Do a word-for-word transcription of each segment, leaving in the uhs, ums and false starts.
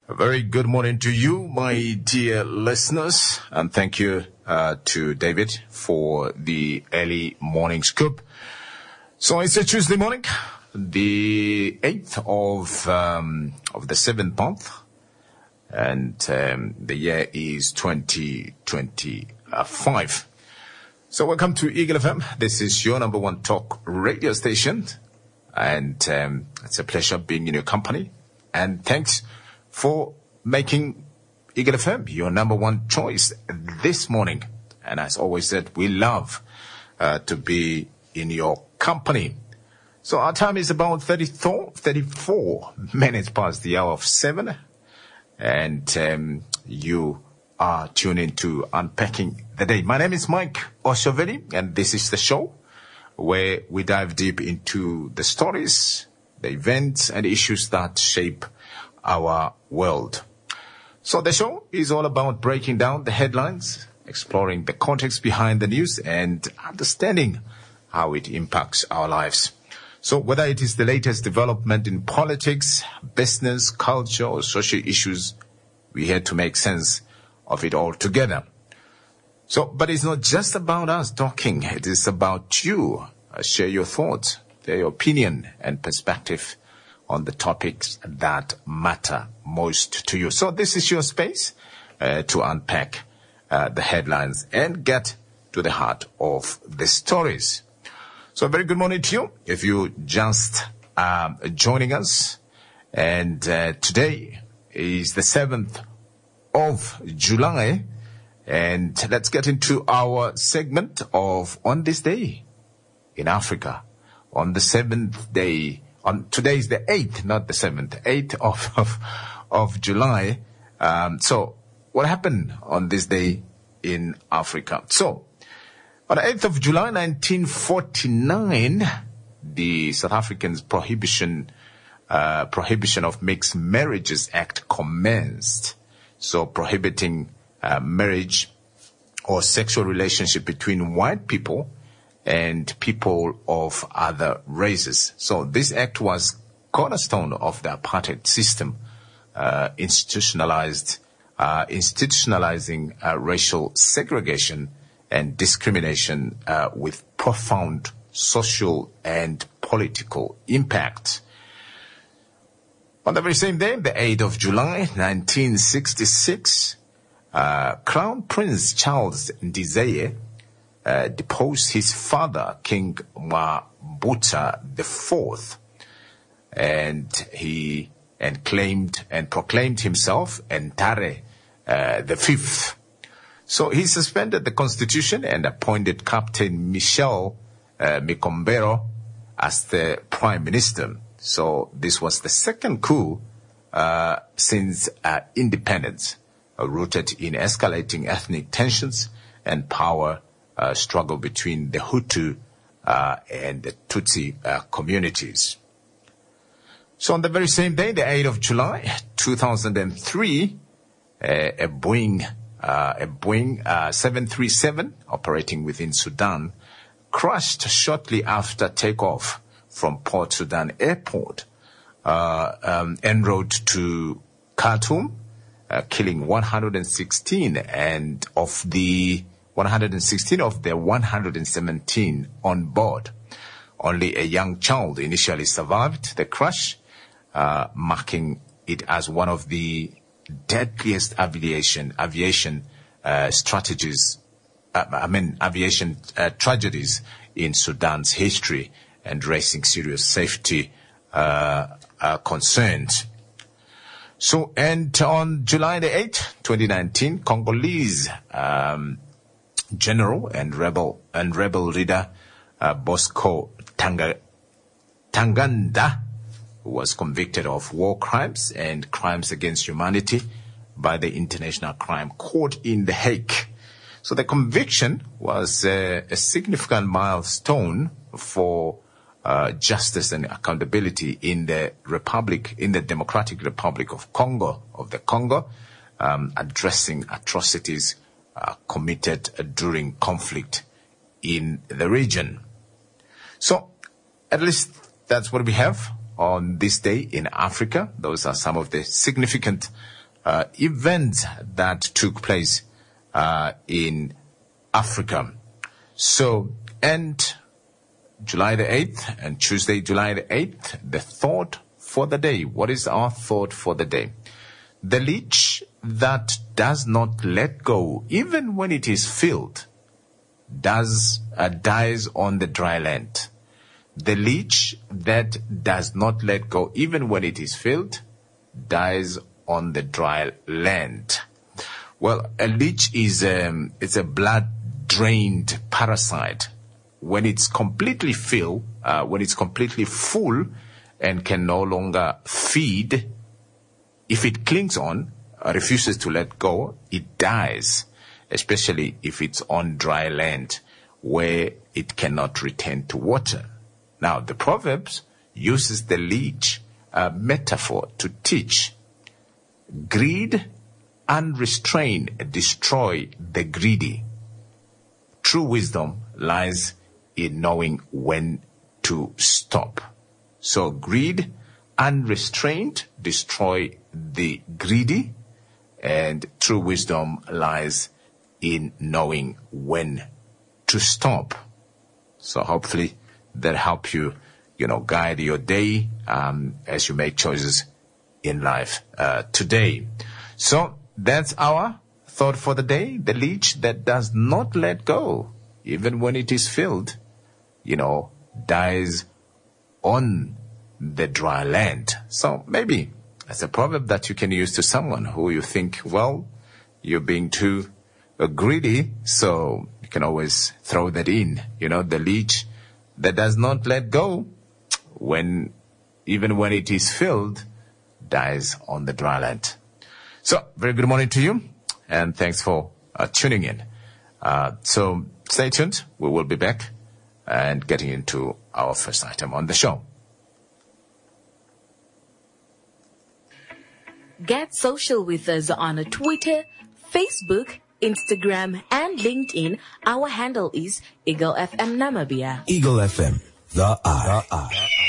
A very good morning to you, my dear listeners, and thank you uh, to David for the early morning scoop. So it's a Tuesday morning, the eighth of um, of the seventh month, and um, the year is twenty twenty-five. So welcome to Eagle F M. This is your number one talk radio station, and um, it's a pleasure being in your company. And thanks for making Eagle F M your number one choice this morning. And as always said, we love uh, to be in your company. So our time is about thirty-four, thirty-four minutes past the hour of seven. And um, you are tuning to Unpacking the Day. My name is Mike Oshoveli, and this is the show where we dive deep into the stories, the events, and issues that shape our world. So the show is all about breaking down the headlines, exploring the context behind the news, and understanding how it impacts our lives. So whether it is the latest development in politics, business, culture, or social issues, we're here to make sense of it all together. So, but it's not just about us talking. It is about you. Uh, share your thoughts, your opinion, and perspective on the topics that matter most to you. So this is your space uh, to unpack uh, the headlines and get to the heart of the stories. So a very good morning to you if you just um, joining us. And uh, today is the seventh of July. And let's get into our segment of On This Day in Africa. On the seventh day, on today is the eighth, not the seventh, eighth of, of, of July. Um, so what happened on this day in Africa? So on the eighth of July, nineteen forty-nine, the South Africans Prohibition, uh, Prohibition of Mixed Marriages Act commenced. So prohibiting uh, marriage or sexual relationship between white people and people of other races. So this act was cornerstone of the apartheid system, uh, institutionalized, uh, institutionalizing uh, racial segregation and discrimination uh, with profound social and political impact. On the very same day, the eighth of July, nineteen sixty-six, uh, Crown Prince Charles Ndizeye Uh, deposed his father, King Mwabuta the Fourth, and he and claimed and proclaimed himself Ntare uh, the Fifth. So he suspended the constitution and appointed Captain Michel uh, Mikombero as the prime minister. So this was the second coup uh, since uh, independence, uh, rooted in escalating ethnic tensions and power Uh, struggle between the Hutu uh, and the Tutsi uh, communities. So on the very same day, the eighth of July, two thousand three, uh, a Boeing, uh, a Boeing uh, seven thirty-seven operating within Sudan crashed shortly after takeoff from Port Sudan Airport uh, um, en route to Khartoum, uh, killing one hundred sixteen and of the one hundred sixteen of the one hundred seventeen on board. Only a young child initially survived the crash, uh, marking it as one of the deadliest aviation aviation uh, strategies, uh, I mean aviation uh, tragedies in Sudan's history, and raising serious safety uh, uh, concerns. So, and on July the eighth, twenty nineteen, Congolese um, General and rebel and rebel leader uh, Bosco Tanga, Tanganda was convicted of war crimes and crimes against humanity by the International Crime Court in The Hague. So the conviction was uh, a significant milestone for uh, justice and accountability in the Republic, in the Democratic Republic of Congo, of the Congo, um, addressing atrocities Uh, committed uh, during conflict in the region. So, at least that's what we have on this day in Africa. Those are some of the significant uh, events that took place uh, in Africa. So, and July the eighth and Tuesday, July the eighth, the thought for the day. What is our thought for the day? The leech that does not let go, even when it is filled, does uh, dies on the dry land. The leech that does not let go, even when it is filled, dies on the dry land. Well, a leech is um, it's a blood-drained parasite. When it's completely filled, uh, when it's completely full and can no longer feed, if it clings on, uh, refuses to let go, it dies, especially if it's on dry land where it cannot return to water. Now, the Proverbs uses the leech uh, metaphor to teach. Greed, unrestrained, destroy the greedy. True wisdom lies in knowing when to stop. So greed, unrestrained, destroy the greedy, and true wisdom lies in knowing when to stop. So hopefully that help you, you know, guide your day um, as you make choices in life uh, today. So that's our thought for the day. The leech that does not let go, even when it is filled, you know, dies on the dry land. So maybe that's a proverb that you can use to someone who you think, well, you're being too uh, greedy, so you can always throw that in. You know, the leech that does not let go, when even when it is filled, dies on the dry land. So, very good morning to you, and thanks for uh, tuning in. Uh, so, stay tuned. We will be back and getting into our first item on the show. Get social with us on Twitter, Facebook, Instagram, and LinkedIn. Our handle is Eagle F M Namibia. Eagle F M, the I. The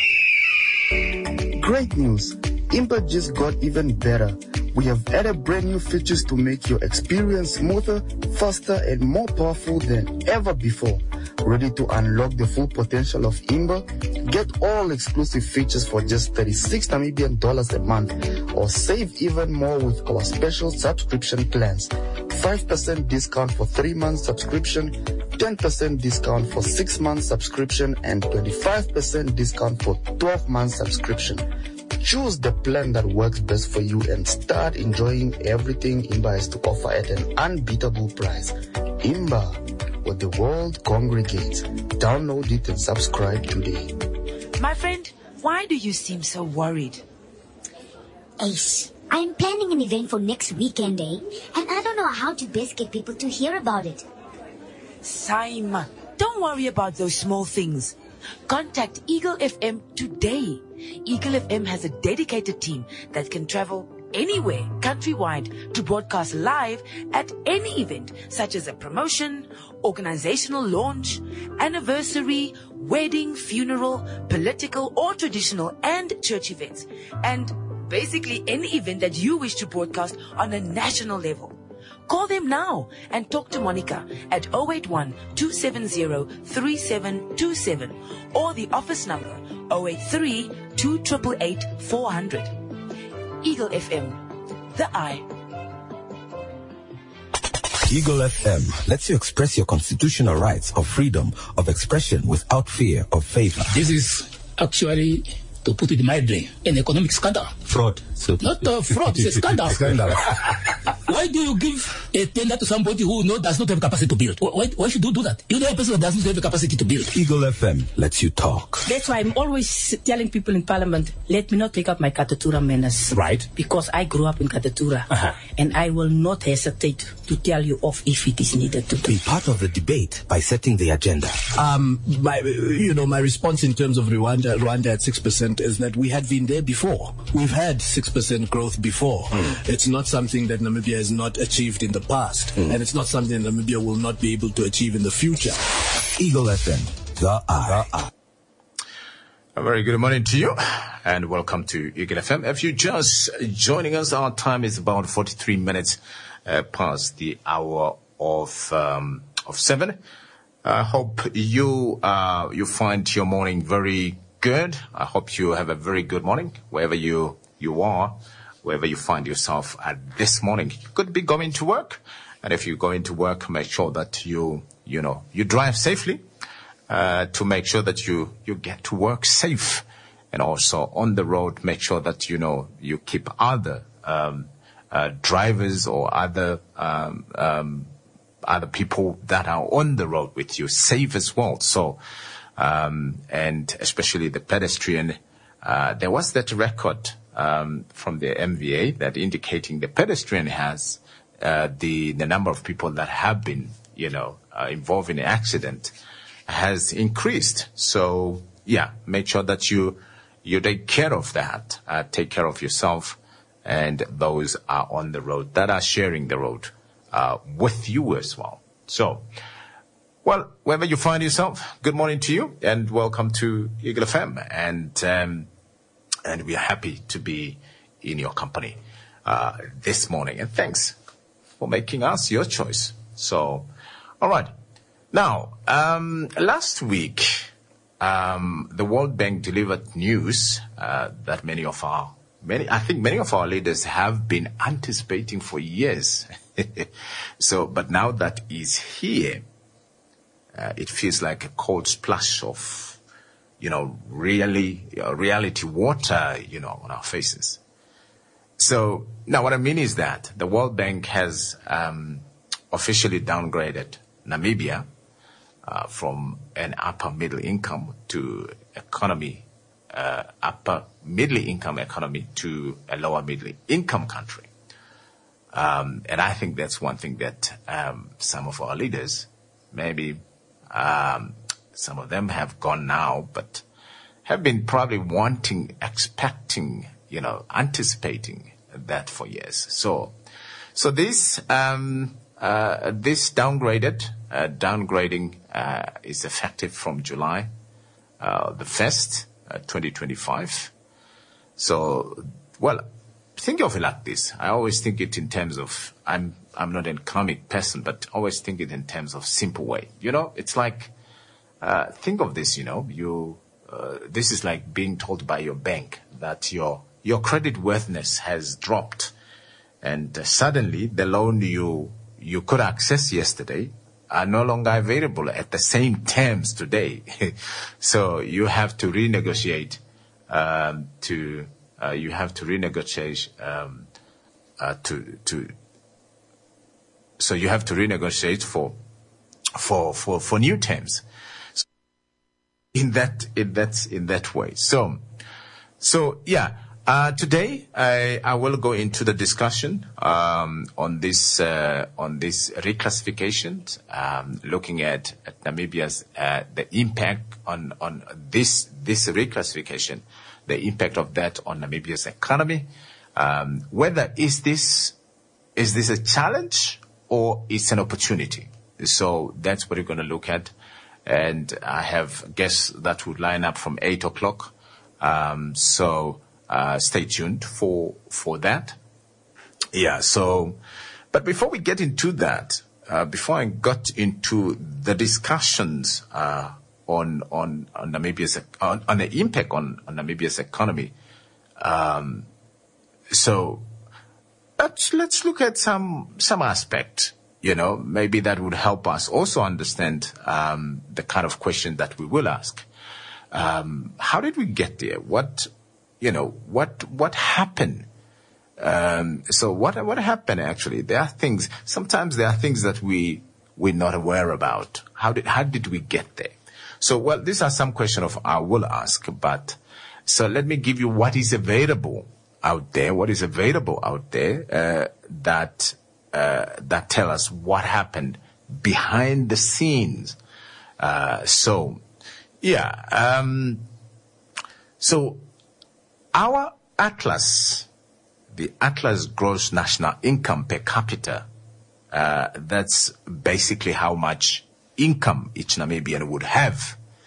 I. Great news! Imba just got even better. We have added brand new features to make your experience smoother, faster, and more powerful than ever before. Ready to unlock the full potential of Imba? Get all exclusive features for just thirty-six Namibian dollars a month, or save even more with our special subscription plans. five percent discount for three months subscription, ten percent discount for six months subscription, and twenty-five percent discount for twelve months subscription. Choose the plan that works best for you and start enjoying everything Imba has to offer at an unbeatable price. Imba, where the world congregates. Download it and subscribe today. My friend, why do you seem so worried? Ace, I'm planning an event for next weekend, eh? And I don't know how to best get people to hear about it. Saima, don't worry about those small things. Contact Eagle F M today. Eagle F M has a dedicated team that can travel anywhere countrywide to broadcast live at any event, such as a promotion, organizational launch, anniversary, wedding, funeral, political or traditional, and church events. And basically any event that you wish to broadcast on a national level. Call them now and talk to Monica at zero eight one, two seven zero, three seven two seven or the office number zero eight three, two eight eight, eight, four zero zero. Eagle F M, the I. Eagle F M lets you express your constitutional rights of freedom of expression without fear of favor. This is actually, to put it mildly, an economic scandal. Fraud. So Not uh, fraud, it's a scandal. Scandal. Why do you give a tender to somebody who know, does not have capacity to build? Why, why should you do that? You know a person that doesn't have the capacity to build. Eagle F M lets you talk. That's why I'm always telling people in Parliament, let me not take up my Katatura manners. Right. Because I grew up in Katatura. Uh-huh. And I will not hesitate to tell you off if it is needed to do. Be part of the debate by setting the agenda. Um, my, you know, my response in terms of Rwanda, Rwanda at six percent is that we had been there before. We've had six percent growth before. Mm. It's not something that Namibia has not achieved in the past. Mm. And it's not something that Namibia will not be able to achieve in the future. Eagle F M, the I. A very good morning to you. and welcome to Eagle F M. If you're just joining us, our time is about forty-three minutes uh, past the hour of um, of seven. I hope you uh, you find your morning very good. I hope you have a very good morning wherever you you are, wherever you find yourself at this morning. You could be going to work, and if you're going to work, make sure that you you know you drive safely. Uh, to make sure that you, you get to work safe, and also on the road, make sure that, you know, you keep other, um, uh, drivers or other, um, um, other people that are on the road with you safe as well. So, um, and especially the pedestrian, uh, there was that record, um, from the M V A that indicating the pedestrian has, uh, the, the number of people that have been, you know, uh, involved in an accident has increased. So, yeah, make sure that you you take care of that. Uh, take care of yourself and those are on the road that are sharing the road uh, with you as well. So, well, wherever you find yourself, good morning to you and welcome to Eagle F M. And um, and we are happy to be in your company uh, this morning. And thanks for making us your choice. So, all right. Now, um, last week, um, the World Bank delivered news uh, that many of our, many, I think many of our leaders have been anticipating for years. So, but now that is here, uh, it feels like a cold splash of, you know, really uh, reality water, you know, on our faces. So now, what I mean is that the World Bank has um, officially downgraded Namibia. Uh, from an upper middle income to economy, uh, upper middle income economy to a lower middle income country. Um, and I think that's one thing that um, some of our leaders, maybe um, some of them have gone now, but have been probably wanting, expecting, you know, anticipating that for years. So, so this um, uh, this downgraded. Uh, downgrading uh, is effective from July uh, the first, uh, twenty twenty-five. So, well, think of it like this. I always think it in terms of, I'm I'm not an economic person, but always think it in terms of simple way. You know, it's like, uh, think of this, you know, you, uh, this is like being told by your bank that your your credit worthiness has dropped, and uh, suddenly the loan you you could access yesterday are no longer available at the same terms today. So you have to renegotiate, um, to, uh, you have to renegotiate, um, uh, to, to, so you have to renegotiate for, for, for, for new terms. So in that, in that, in that way. So, so yeah. Uh, today, I, I will go into the discussion um, on this uh, on this reclassification, um, looking at, at Namibia's uh, the impact on on this this reclassification, the impact of that on Namibia's economy. Um, whether is this is this a challenge or it's an opportunity? So that's what we're going to look at, and I have guests that would line up from eight o'clock. Um, so. Uh, stay tuned for, for that. Yeah, so, but before we get into that, uh, before I got into the discussions, uh, on, on, on Namibia's, on, on the impact on, on Namibia's economy, um, so let's, let's look at some, some aspect, you know, maybe that would help us also understand, um, the kind of question that we will ask. Um, how did we get there? What, You know, what, what happened? Um, so what, what happened actually? There are things, sometimes there are things that we, we're not aware about. How did, how did we get there? So, well, these are some questions of I will ask, but, so let me give you what is available out there, what is available out there, uh, that, uh, that tell us what happened behind the scenes. Uh, so, yeah, um, so, our Atlas, the Atlas Gross National Income per capita, uh, that's basically how much income each Namibian would have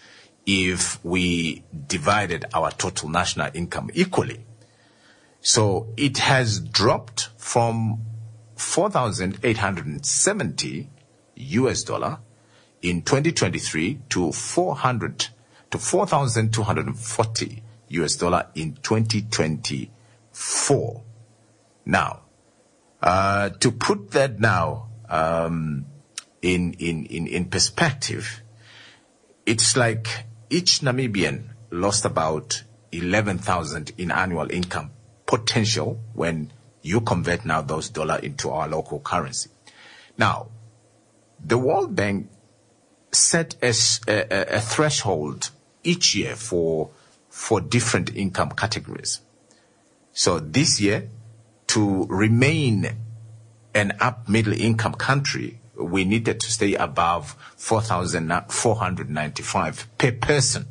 if we divided our total national income equally. So it has dropped from four thousand eight hundred seventy U S dollar in twenty twenty-three to four hundred to four thousand two hundred forty U S dollar in twenty twenty-four. Now, uh, to put that now um, in, in in in perspective, it's like each Namibian lost about eleven thousand in annual income potential when you convert now those dollar into our local currency. Now, the World Bank set a, a, a threshold each year for for different income categories. So this year, to remain an up middle income country, we needed to stay above four thousand four hundred ninety-five per person.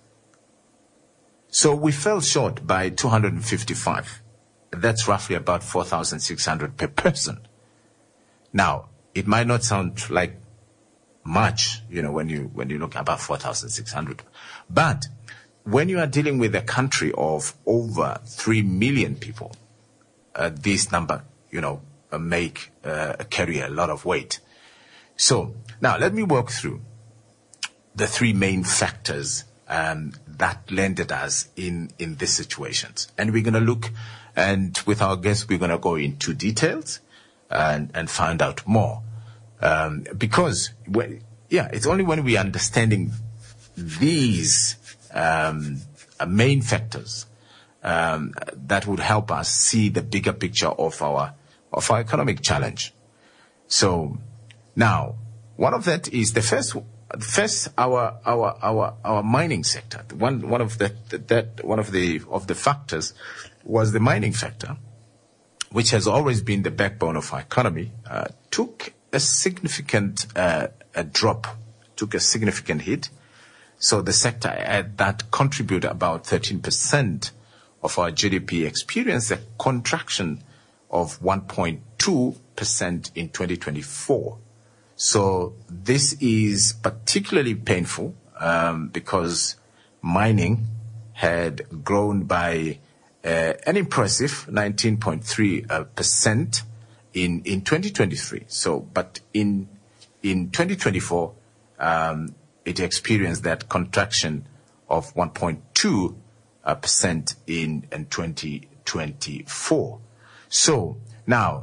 So we fell short by two hundred fifty-five. That's roughly about four thousand six hundred per person. Now, it might not sound like much, you know, when you when you look about four thousand six hundred. But when you are dealing with a country of over three million people, uh, this number, you know, uh, make uh, carry a lot of weight. So now let me walk through the three main factors um, that landed us in, in these situations. And we're going to look, and with our guests, we're going to go into details and, and find out more. Um, because, when, yeah, it's only when we are understanding these um, main factors um, that would help us see the bigger picture of our of our economic challenge. So now, one of that is the first. First, our our our our mining sector. One one of the that one of the of the factors was the mining sector, which has always been the backbone of our economy. Uh, took a significant uh, a drop, took a significant hit. So the sector uh, that contribute about thirteen percent of our G D P experienced a contraction of one point two percent in twenty twenty-four. So this is particularly painful um, because mining had grown by uh, an impressive nineteen point three percent in in twenty twenty-three. So, but in in twenty twenty-four, um, it experienced that contraction of one point two percent in in twenty twenty-four. So now.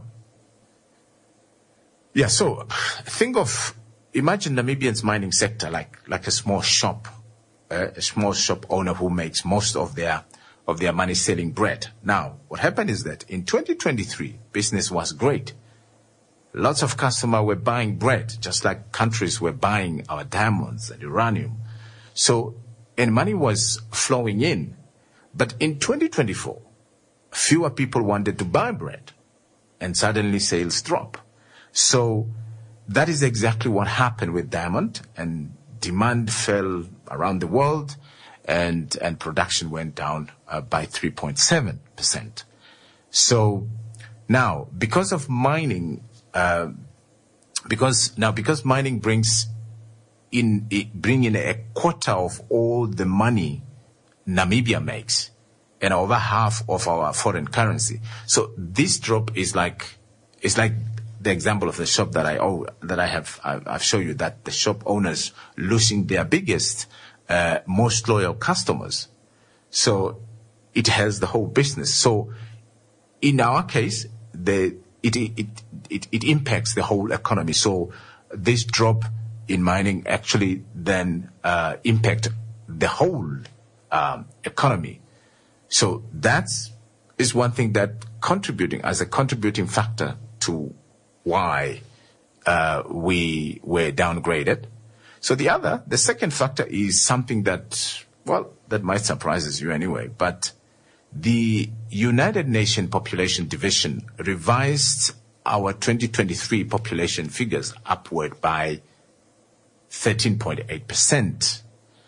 Yeah, so think of, imagine Namibian's mining sector like, like a small shop, uh, a small shop owner who makes most of their, of their money selling bread. Now, what happened is that in twenty twenty-three, business was great. Lots of customers were buying bread, just like countries were buying our diamonds and uranium. So, and money was flowing in. But in twenty twenty-four, fewer people wanted to buy bread, and suddenly sales drop. So that is exactly what happened with diamond, and demand fell around the world, and and production went down uh, by three point seven percent. So now, because of mining, uh, because now because mining brings in it bring in a quarter of all the money Namibia makes, and over half of our foreign currency. So this drop is like it's like. The example of the shop that I owe, that I have I've shown you, that the shop owners losing their biggest, uh, most loyal customers. So it has the whole business. So in our case, the it it it, it impacts the whole economy. So this drop in mining actually then uh, impact the whole um, economy. So that's is one thing that contributing as a contributing factor to why uh, we were downgraded. So the other, the second factor is something that, well, that might surprise you anyway, but the United Nations Population Division revised our twenty twenty-three population figures upward by thirteen point eight percent.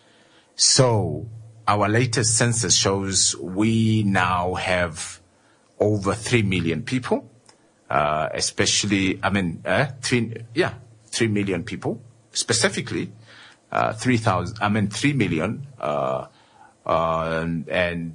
So our latest census shows we now have over three million people. Uh, especially, I mean, uh, three, yeah, three million people. Specifically, uh, three thousand, I mean, three million, uh, uh, and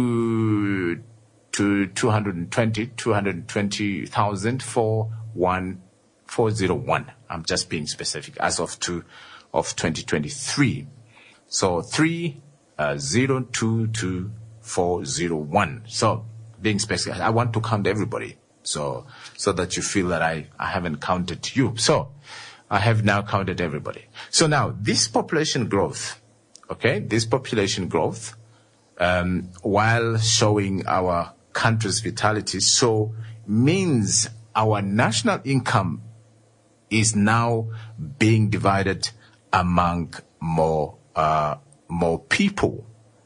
two, to two hundred twenty, two hundred twenty thousand for one, four zero one. I'm just being specific as of two of twenty twenty-three. So three, uh, zero, two, two, four zero one. So being specific, I want to count everybody. So, so that you feel that I, I haven't counted you. So I have now counted everybody. So now this population growth, okay, this population growth, um, while showing our country's vitality, so means our national income is now being divided among more, uh, more people.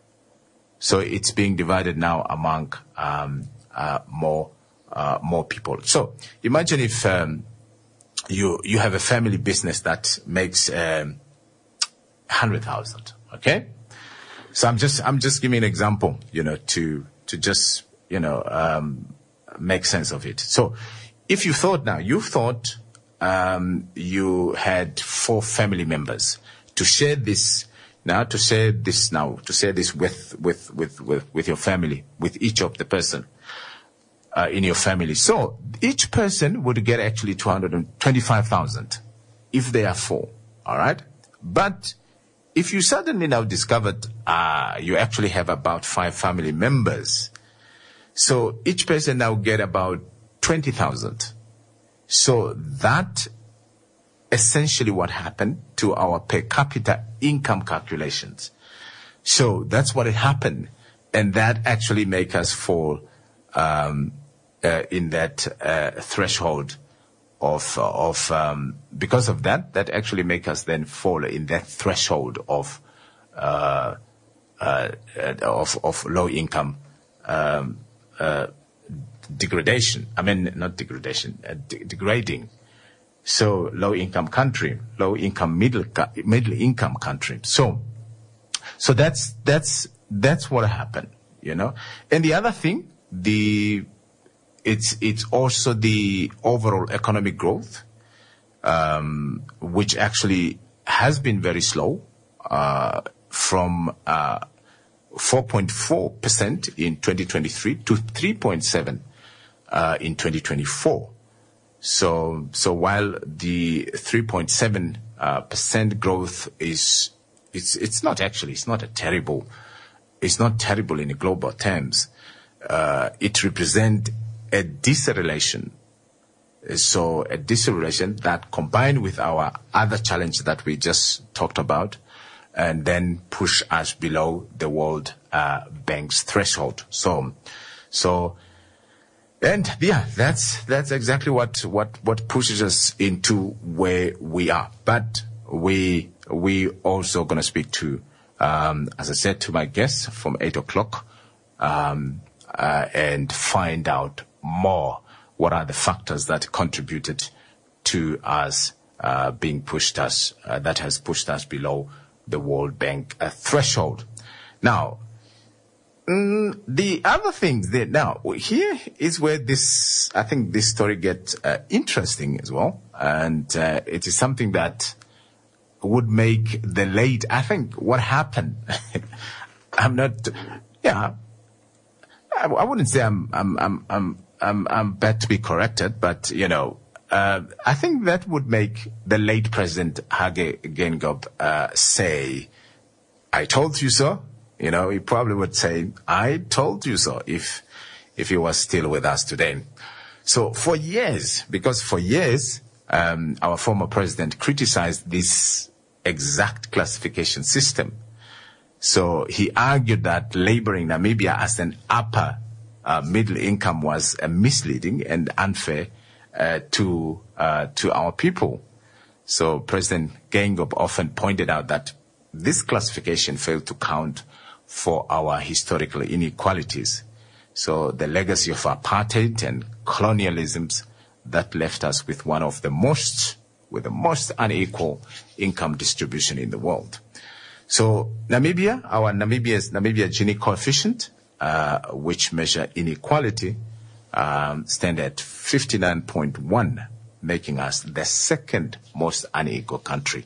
So it's being divided now among, um, uh, more, uh, more people. So imagine if, um, you, you have a family business that makes, um, one hundred thousand, okay? So I'm just, I'm just giving an example, you know, to, to just, you know, um, make sense of it. So if you thought now, you thought, um, you had four family members to share this, now to share this now, to share this with, with, with, with, with your family, with each of the person, uh, in your family. So each person would get actually two hundred twenty-five thousand if they are four. All right. But if you suddenly now discovered, uh, you actually have about five family members, so each person now get about twenty thousand. So that essentially what happened to our per capita income calculations. So that's what had happened. And that actually make us fall, um, uh, in that, uh, threshold of, of, um, because of that, that actually make us then fall in that threshold of, uh, uh, of, of low income, um, uh, degradation. I mean, not degradation, uh, de- degrading. So low income country, low income middle, middle income country. So, so that's, that's, that's what happened, you know. And the other thing, the, it's, it's also the overall economic growth, um, which actually has been very slow, uh, from, uh, four point four percent in twenty twenty-three to three point seven, uh, in twenty twenty-four. So, so while the three point seven, uh, percent growth is, it's, it's not actually, it's not a terrible, it's not terrible in global terms. Uh, it represents a deceleration. So a deceleration that combined with our other challenge that we just talked about, and then push us below the World uh, Bank's threshold. So, so, and yeah, that's that's exactly what what what pushes us into where we are. But we we also gonna speak to, um, as I said, to my guests from eight o'clock, um, uh, and find out more. What are the factors that contributed to us uh, being pushed us uh, that has pushed us below the World Bank uh, threshold. Now, mm, the other things that now here is where this, I think this story gets uh, interesting as well. And uh, it is something that would make the late, I think what happened, I'm not, yeah, I, I wouldn't say I'm, I'm, I'm, I'm, I'm, I'm bad to be corrected, but you know, Uh, I think that would make the late President Hage Geingob uh, say, I told you so. You know, he probably would say, I told you so if if he was still with us today. So for years, because for years, um, our former president criticized this exact classification system. So he argued that labeling Namibia as an upper uh, middle income was uh, misleading and unfair Uh, to uh, to our people. So President Geingob often pointed out that this classification failed to count for our historical inequalities. So the legacy of apartheid and colonialisms that left us with one of the most, with the most unequal income distribution in the world. So Namibia, our Namibia's Namibia Gini coefficient, uh, which measure inequality, Um, stand at fifty-nine point one, making us the second most unequal country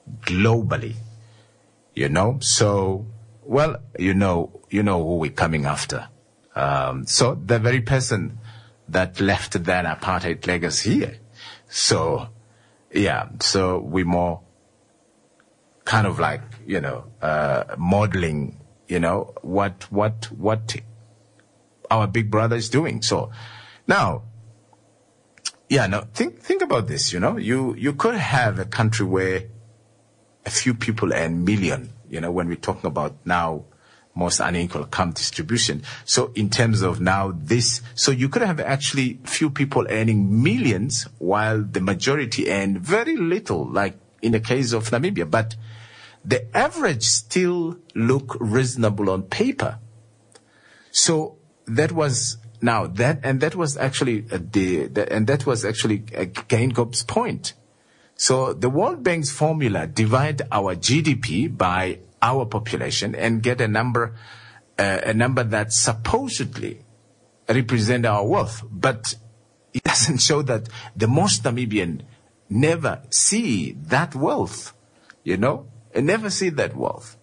globally, you know. So, well, you know, you know who we're coming after. Um, so the very person that left that apartheid legacy here. So, yeah, so we're more kind of like, you know, uh, modeling, you know, what, what, what our big brother is doing. So now, yeah, no, think, think about this, you know, you, you could have a country where a few people earn million, you know, when we're talking about now most unequal income distribution. So in terms of now this, so you could have actually few people earning millions while the majority earn very little, like in the case of Namibia. But the average still look reasonable on paper. So that was now that, and that was actually uh, the, the, and that was actually uh, Geingob's point. So the World Bank's formula divide our G D P by our population and get a number, uh, a number that supposedly represent our wealth, but it doesn't show that the most Namibian never see that wealth, you know, and never see that wealth.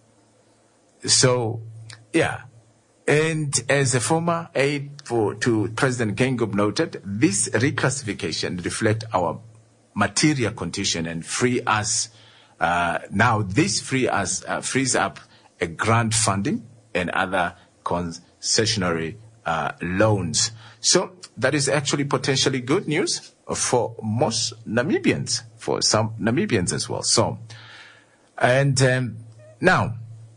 So, yeah. And as a former aide for, to President Geingob noted, this reclassification reflect our material condition and free us. Uh, now this free us uh, frees up a grant funding and other concessionary uh, loans. So that is actually potentially good news for most Namibians, for some Namibians as well. So, and um, now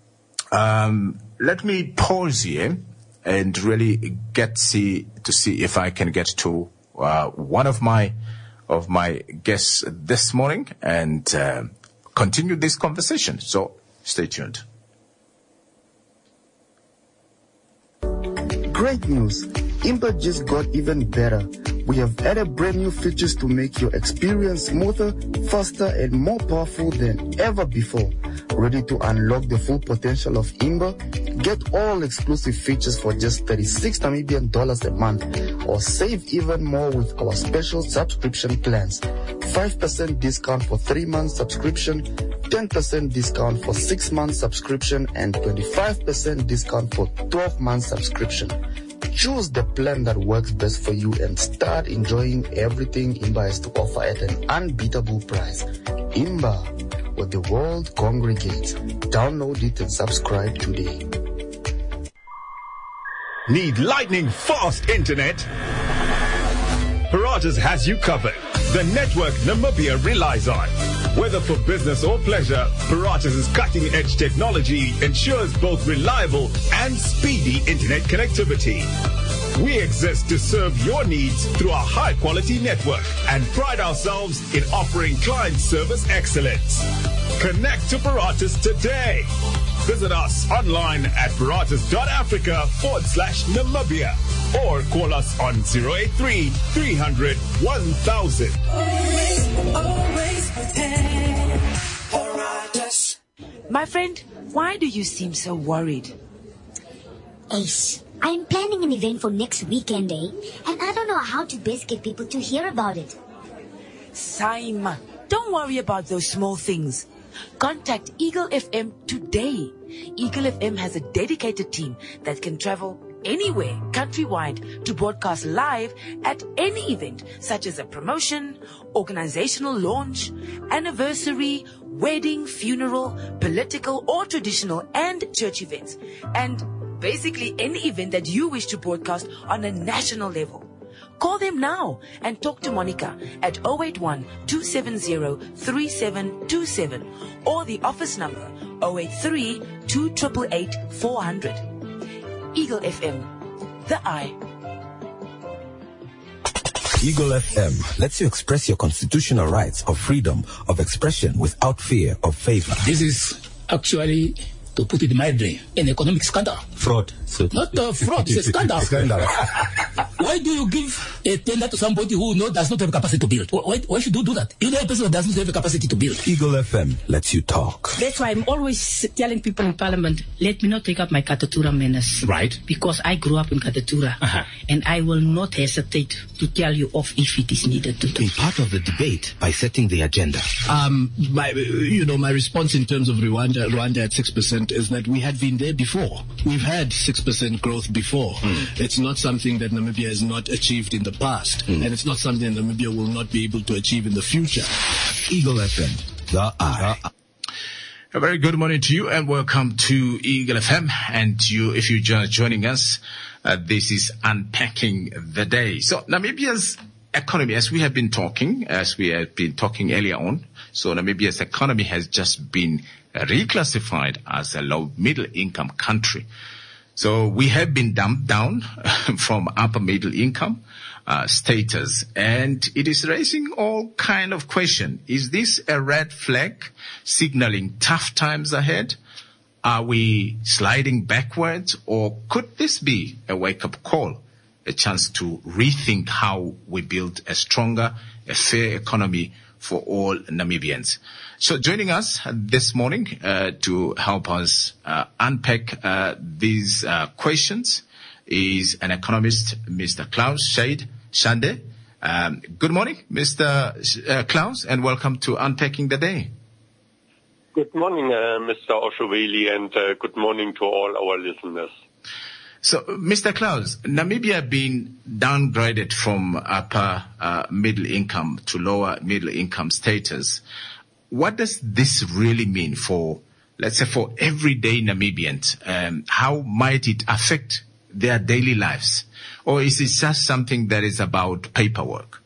um, let me pause here and really get see to see if I can get to uh, one of my of my guests this morning and uh, continue this conversation. So stay tuned. Great news! Impa just got even better. We have added brand new features to make your experience smoother, faster, and more powerful than ever before. Ready to unlock the full potential of Imba? Get all exclusive features for just thirty-six Namibian dollars a month, or save even more with our special subscription plans. five percent discount for three months subscription, ten percent discount for six months subscription, and twenty-five percent discount for twelve months subscription. Choose the plan that works best for you and start enjoying everything Imba has to offer at an unbeatable price. Imba, where the world congregates. Download it and subscribe today. Need lightning fast internet? Paratus has you covered. The network Namibia relies on. Whether for business or pleasure, Paratus' cutting-edge technology ensures both reliable and speedy internet connectivity. We exist to serve your needs through our high-quality network and pride ourselves in offering client service excellence. Connect to Paratus today. Visit us online at paratus.africa forward slash Namibia or call us on zero eight three, three hundred, one thousand. Always, always pretend. Paratus. My friend, why do you seem so worried? Ace, I'm planning an event for next weekend, eh? And I don't know how to best get people to hear about it. Saima, don't worry about those small things. Contact Eagle F M today. Eagle F M has a dedicated team that can travel anywhere countrywide to broadcast live at any event, such as a promotion, organizational launch, anniversary, wedding, funeral, political or traditional, and church events. And basically any event that you wish to broadcast on a national level. Call them now and talk to Monica at zero eight one, two seven zero, three seven two seven or the office number zero eight three, two eight eight, eight, four zero zero. Eagle F M, the eye. Eagle F M lets you express your constitutional rights of freedom of expression without fear of favor. This is actually, to put it mildly, an economic scandal Fraud. So Not uh, fraud, it's a scandal. Scandal. Why do you give a tender to somebody who no, does not have capacity to build? Why, why should you do that? You know a person that doesn't have the capacity to build. Eagle F M lets you talk. That's why I'm always telling people in Parliament, let me not take up my Katatura manners. Right. Because I grew up in Katatura. Uh-huh. And I will not hesitate to tell you off if it is needed to do. Be part of the debate by setting the agenda. Um, my, you know, my response in terms of Rwanda, Rwanda at six percent is that we had been there before. We've had six percent growth before. Mm. It's not something that Namibia has not achieved in the past. Mm. And it's not something that Namibia will not be able to achieve in the future. Eagle F M, the eye. A very good morning to you and welcome to Eagle F M. And you, if you're just joining us, uh, this is Unpacking the Day. So Namibia's economy, as we have been talking, as we have been talking earlier on, so Namibia's economy has just been reclassified as a low middle income country. So we have been dumped down from upper middle income uh, status, and it is raising all kind of question. Is this a red flag signaling tough times ahead? Are we sliding backwards, or could this be a wake-up call, a chance to rethink how we build a stronger, a fair economy for all Namibians? So joining us this morning uh, to help us uh, unpack uh, these uh, questions is an economist, Mister Klaus Shade Shande. Um, good morning, Mister Uh, Klaus, and welcome to Unpacking the Day. Good morning, uh, Mister Oshoweli, and uh, good morning to all our listeners. So, Mister Klaus, Namibia being downgraded from upper uh, middle income to lower middle income status. What does this really mean for, let's say, for everyday Namibians? Um, how might it affect their daily lives? Or is it just something that is about paperwork?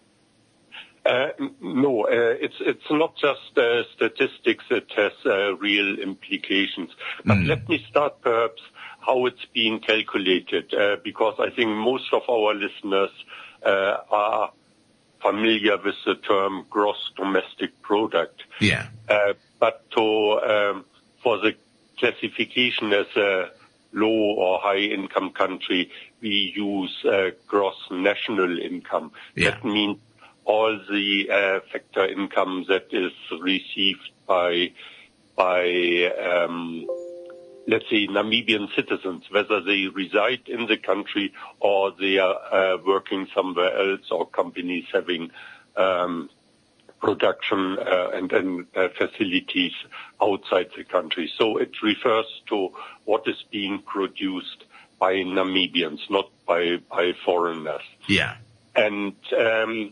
Uh, no, uh, it's it's not just uh, statistics. It has uh, real implications. But mm. let me start perhaps how it's being calculated, uh, because I think most of our listeners uh, are familiar with the term gross domestic product. Yeah. Uh, but to um, for the classification as a low or high income country, we use uh, gross national income. Yeah. That means all the uh, factor income that is received by by um, let's say Namibian citizens, whether they reside in the country or they are uh, working somewhere else, or companies having um, production uh, and, and uh, facilities outside the country. So it refers to what is being produced by Namibians, not by, by foreigners. Yeah. And um,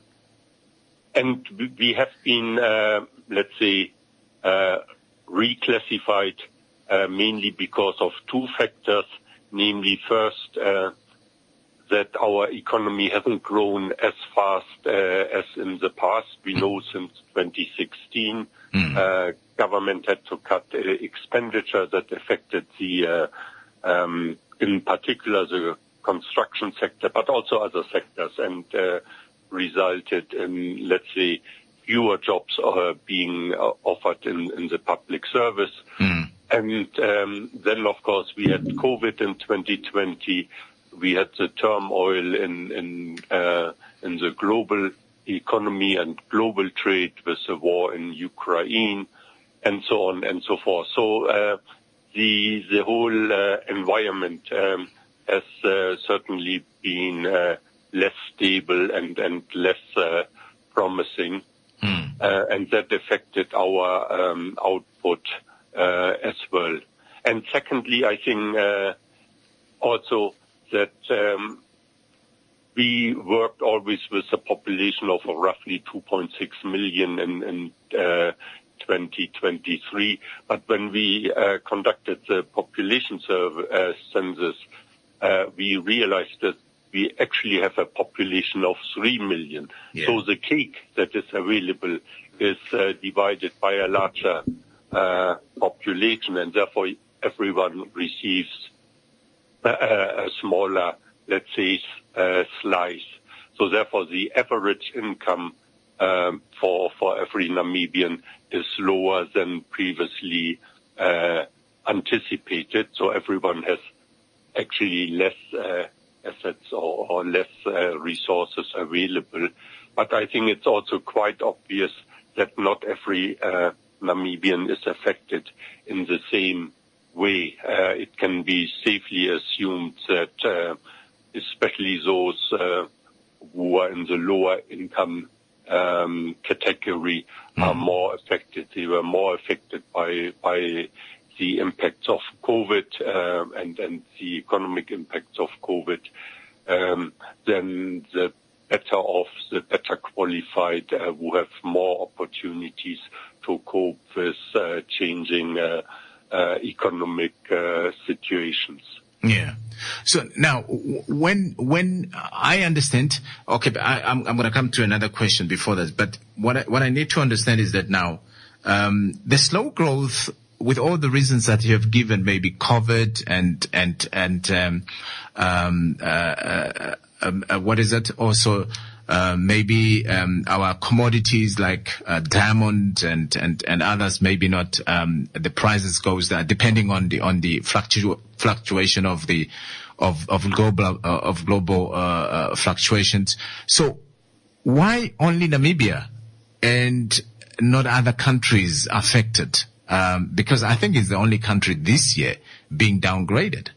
and we have been, uh, let's say, uh, reclassified Uh, mainly because of two factors, namely first, uh, that our economy hasn't grown as fast uh, as in the past. We know since twenty sixteen, mm. uh, government had to cut uh, expenditure that affected the, uh, um, in particular the construction sector, but also other sectors, and uh, resulted in, let's say, fewer jobs uh, being uh, offered in, in the public service. Mm. And um, then, of course, we had COVID in twenty twenty. We had the turmoil in in, uh, in the global economy and global trade with the war in Ukraine, and so on and so forth. So uh, the the whole uh, environment um, has uh, certainly been uh, less stable and and less uh, promising, mm. uh, and that affected our um, output Uh, as well. And secondly, I think uh, also that um, we worked always with a population of roughly two point six million in, in uh, twenty twenty-three. But when we uh, conducted the population survey, uh, census, uh, we realized that we actually have a population of three million. Yeah. So the cake that is available is uh, divided by a larger Uh, population, and therefore everyone receives a, a smaller, let's say, uh, slice. So therefore the average income um, for for every Namibian is lower than previously uh, anticipated. So everyone has actually less uh, assets or, or less uh, resources available. But I think it's also quite obvious that not every uh, Namibian is affected in the same way. Uh, it can be safely assumed that uh, especially those uh, who are in the lower income um, category mm. are more affected. They were more affected by by the impacts of COVID uh, and, and the economic impacts of COVID um, than the better off, the better qualified, uh, who have more opportunities to cope with uh, changing uh, uh, economic uh, situations. Yeah. So now, when when I understand, okay, but I, I'm I'm going to come to another question before that. But what I, what I need to understand is that now, um, the slow growth, with all the reasons that you have given, maybe COVID and and and um, um, uh, uh, um, uh, what is it also? Uh, maybe um, our commodities like uh, diamond and, and, and others, maybe not. Um, the prices goes down depending on the on the fluctu- fluctuation of the of of global uh, of global uh, uh, fluctuations. So, why only Namibia and not other countries affected? Um, because I think it's the only country this year being downgraded.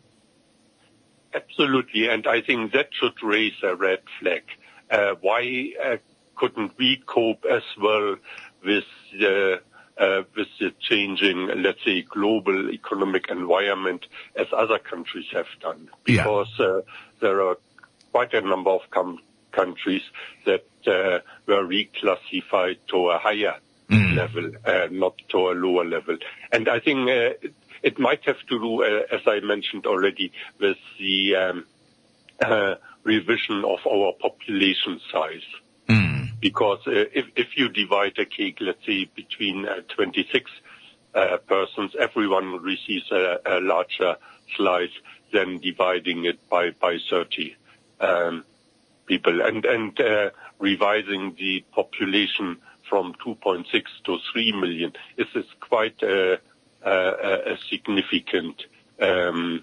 Absolutely, and I think that should raise a red flag. Uh, why uh, couldn't we cope as well with the uh, with the changing, let's say, global economic environment as other countries have done? Because yeah. uh, there are quite a number of com- countries that uh, were reclassified to a higher mm. level, uh, not to a lower level. And I think uh, it, it might have to do, uh, as I mentioned already, with the um, uh, revision of our population size. Mm. Because uh, if, if you divide a cake, let's say, between uh, twenty-six uh, persons, everyone receives a, a larger slice than dividing it by, by thirty um, people. And, and uh, revising the population from two point six to three million is, is quite a, a, a significant um,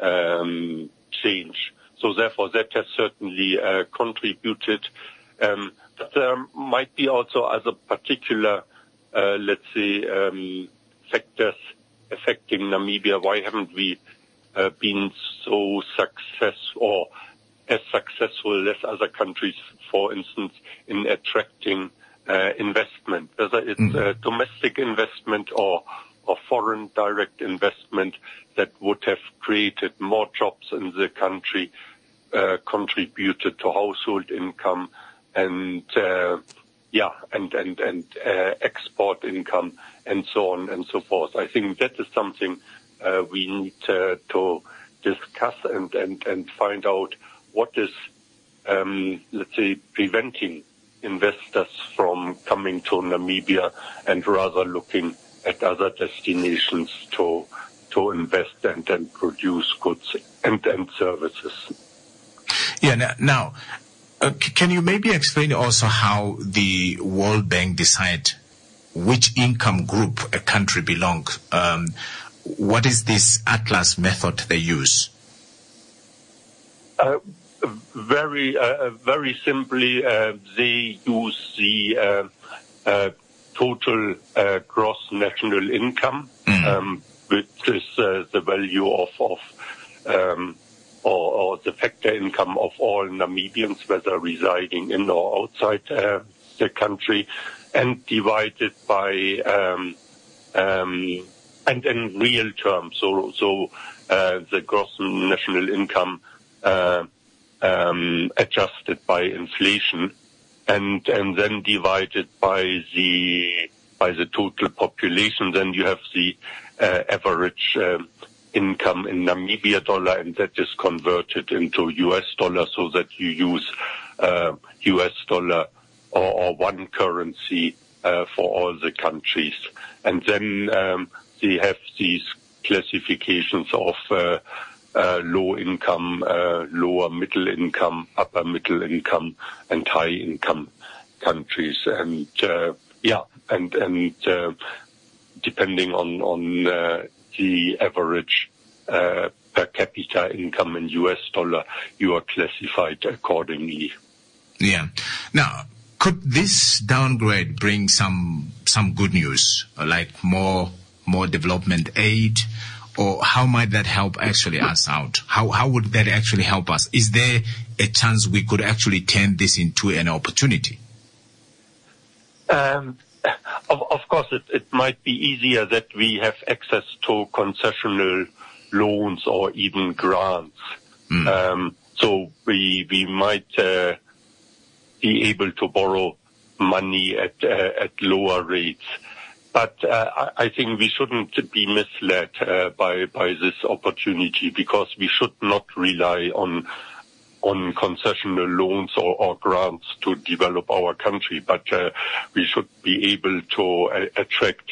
um, change. So therefore, that has certainly uh, contributed. Um, but there might be also other particular, uh, let's say, um, factors affecting Namibia. Why haven't we uh, been so successful or as successful as other countries, for instance, in attracting uh, investment, whether it's mm-hmm. uh, domestic investment or or foreign direct investment that would have created more jobs in the country, uh, contributed to household income and, uh, yeah, and, and, and, uh, export income and so on and so forth. I think that is something, uh, we need uh, to discuss and, and, and find out what is, um, let's say, preventing investors from coming to Namibia and rather looking at other destinations to to invest and, and produce goods and, and services. Yeah. Now, now uh, c- can you maybe explain also how the World Bank decide which income group a country belongs? Um, what is this Atlas method they use? Uh, very, uh, very simply, uh, they use the uh, uh, total uh, gross national income, mm. um, which is uh, the value of, of um, or, or the factor income of all Namibians, whether residing in or outside uh, the country, and divided by um, um, and in real terms. So, so uh, the gross national income uh, um, adjusted by inflation. And, and then divided by the, by the total population, then you have the, uh, average, um, income in Namibia dollar, and that is converted into U S dollar so that you use, uh, U S dollar or, or one currency, uh, for all the countries. And then, um, they have these classifications of, uh, Uh, low income, uh, lower middle income, upper middle income, and high income countries. And, uh, yeah, and, and, uh, depending on, on, uh, the average, uh, per capita income in U S dollar, you are classified accordingly. Yeah. Now, could this downgrade bring some some good news, like more more development aid, or how might that help actually us out? How how would that actually help us? Is there a chance we could actually turn this into an opportunity? Um, of, of course, it, it might be easier that we have access to concessional loans or even grants. Mm. Um, so we we might uh, be able to borrow money at uh, at lower rates. But uh, I, I think we shouldn't be misled uh, by by this opportunity, because we should not rely on on concessional loans or, or grants to develop our country, but uh, we should be able to uh, attract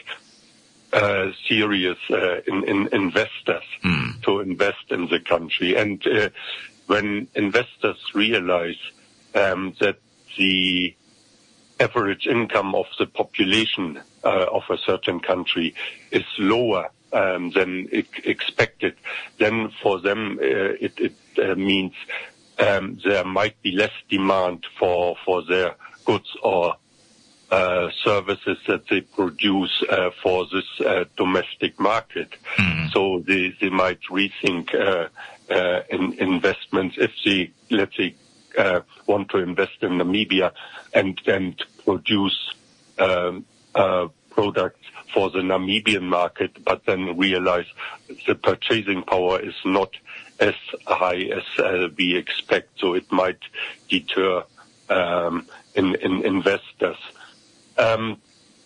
uh, serious uh, in, in investors mm. to invest in the country. And uh, when investors realize um, that the average income of the population uh, of a certain country is lower um, than e- expected, then for them uh, it, it uh, means Um, there might be less demand for, for their goods or uh, services that they produce uh, for this uh, domestic market. Mm. So they, they might rethink uh, uh, in investments if they, let's say, uh, want to invest in Namibia and, and produce um, uh, products for the Namibian market, but then realize the purchasing power is not as high as uh, we expect, so it might deter um, in, in investors. Um,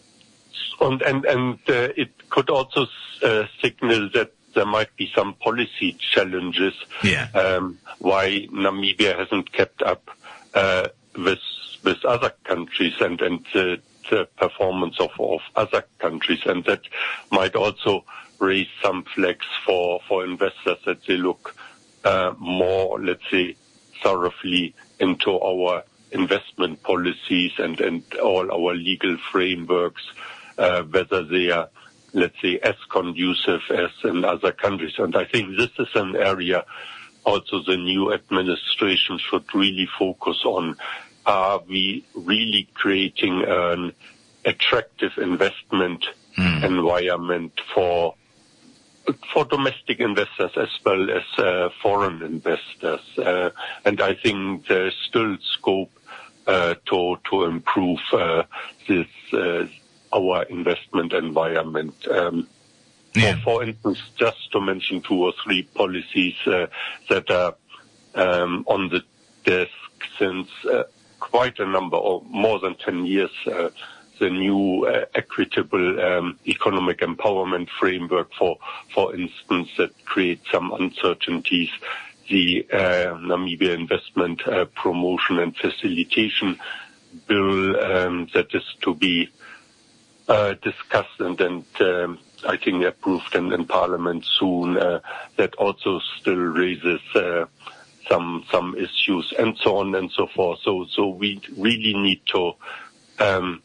and and, and uh, it could also uh, signal that there might be some policy challenges yeah. um, why Namibia hasn't kept up uh, with with other countries and and uh, the performance of, of other countries, and that might also raise some flags for, for investors that they look uh, more, let's say, thoroughly into our investment policies and, and all our legal frameworks, uh, whether they are, let's say, as conducive as in other countries. And I think this is an area also the new administration should really focus on. Are we really creating an attractive investment mm. environment for for domestic investors as well as uh, foreign investors? Uh, and I think there's still scope uh, to to improve uh, this uh, our investment environment. Um, yeah. for, for instance, just to mention two or three policies uh, that are um, on the desk since uh, quite a number, or more than ten years, uh, the new uh, equitable um, economic empowerment framework, for for instance, that creates some uncertainties. The uh, Namibia Investment uh, Promotion and Facilitation Bill um, that is to be uh, discussed and, and um, I think approved in, in Parliament soon, uh, that also still raises uh, some some issues, and so on and so forth. So so we really need to um,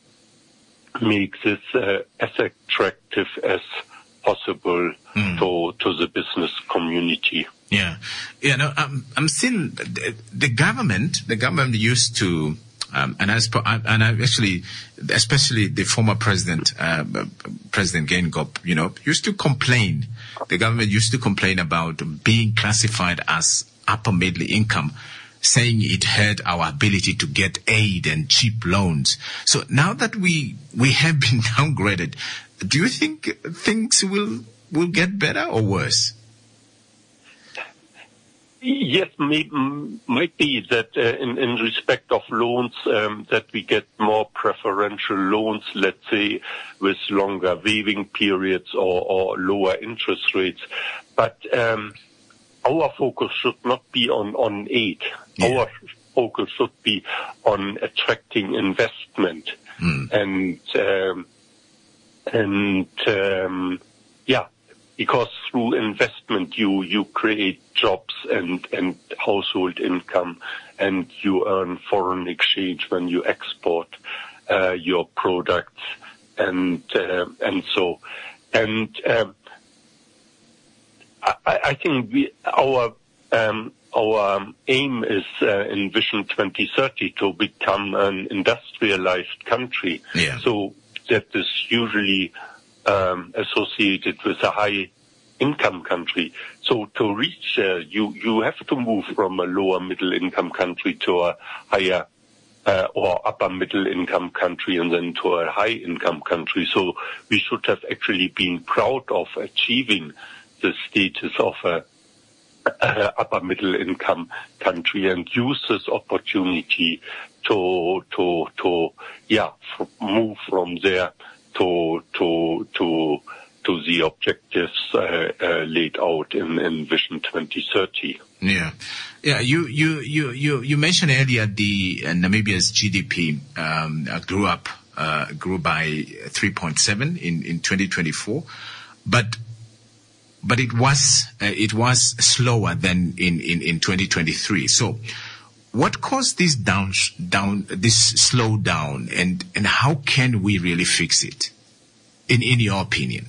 make this uh, as attractive as possible mm. to to the business community. Yeah, yeah. No, I'm I'm seeing the, the government. The government used to. Um, and as and I actually, especially the former president, uh, President Geingob, you know, used to complain. The government used to complain about being classified as upper middle income, saying it hurt our ability to get aid and cheap loans. So now that we we have been downgraded, do you think things will will get better or worse? Yes, may, might be that uh, in, in respect of loans, um, that we get more preferential loans, let's say, with longer waiving periods or, or lower interest rates. But um, our focus should not be on, on aid. Yeah. Our focus should be on attracting investment. Mm. And, um, and um, yeah. Because through investment, you, you create jobs and, and household income, and you earn foreign exchange when you export uh, your products, and uh, and so. And um, I, I think we, our um, our aim is uh, in Vision twenty thirty to become an industrialized country. Yeah. So that is usually um, associated with a high income country. So to reach uh, you you have to move from a lower middle income country to a higher uh, or upper middle income country and then to a high income country. So we should have actually been proud of achieving the status of a uh, upper middle income country and use this opportunity to to to yeah f- move from there to to to to the objectives uh, uh, laid out in, in Vision twenty thirty. Yeah, yeah. You you you you you mentioned earlier the uh, Namibia's G D P um, uh, grew up uh, grew by three point seven in in twenty twenty-four, but but it was uh, it was slower than in in in twenty twenty-three. So, what caused this down down this slowdown, and and how can we really fix it, in in your opinion?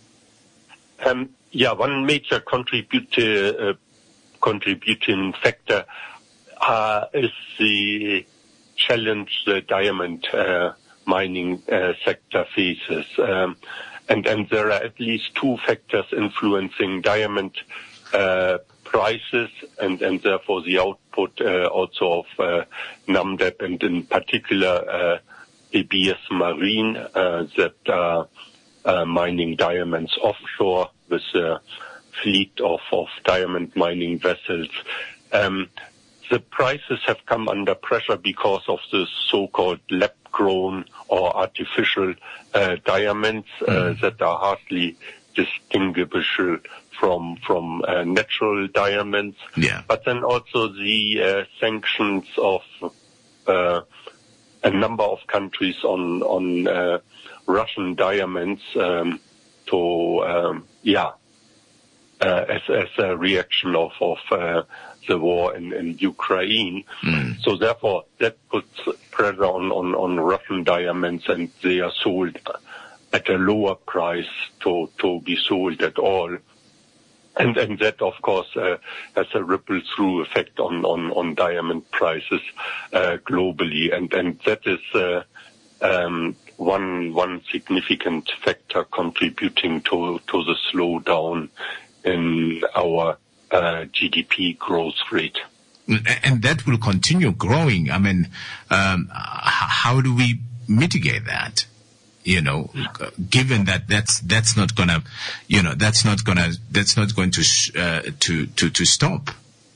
Um, yeah, one major contributor, uh, contributing factor uh, is the challenge the diamond uh, mining uh, sector faces. Um, and, and there are at least two factors influencing diamond uh, prices and, and therefore the output uh, also of uh, NAMDEP and in particular uh, A B S Marine uh, that are Uh, mining diamonds offshore with a fleet of, of diamond mining vessels. Um, the prices have come under pressure because of the so-called lab-grown or artificial uh, diamonds uh, mm. that are hardly distinguishable from from uh, natural diamonds. Yeah. But then also the uh, sanctions of uh, a number of countries on on uh, Russian diamonds um, to um, yeah uh, as as a reaction of of uh, the war in, in Ukraine. Mm. So therefore that puts pressure on, on on Russian diamonds, and they are sold at a lower price to to be sold at all. And, and that, of course, uh, has a ripple through effect on, on, on diamond prices uh, globally. And, and that is uh, um, one one significant factor contributing to, to the slowdown in our uh, G D P growth rate. And that will continue growing. I mean, um, how do we mitigate that? You know, given that that's that's not gonna, you know, that's not gonna that's not going to sh- uh, to to to stop.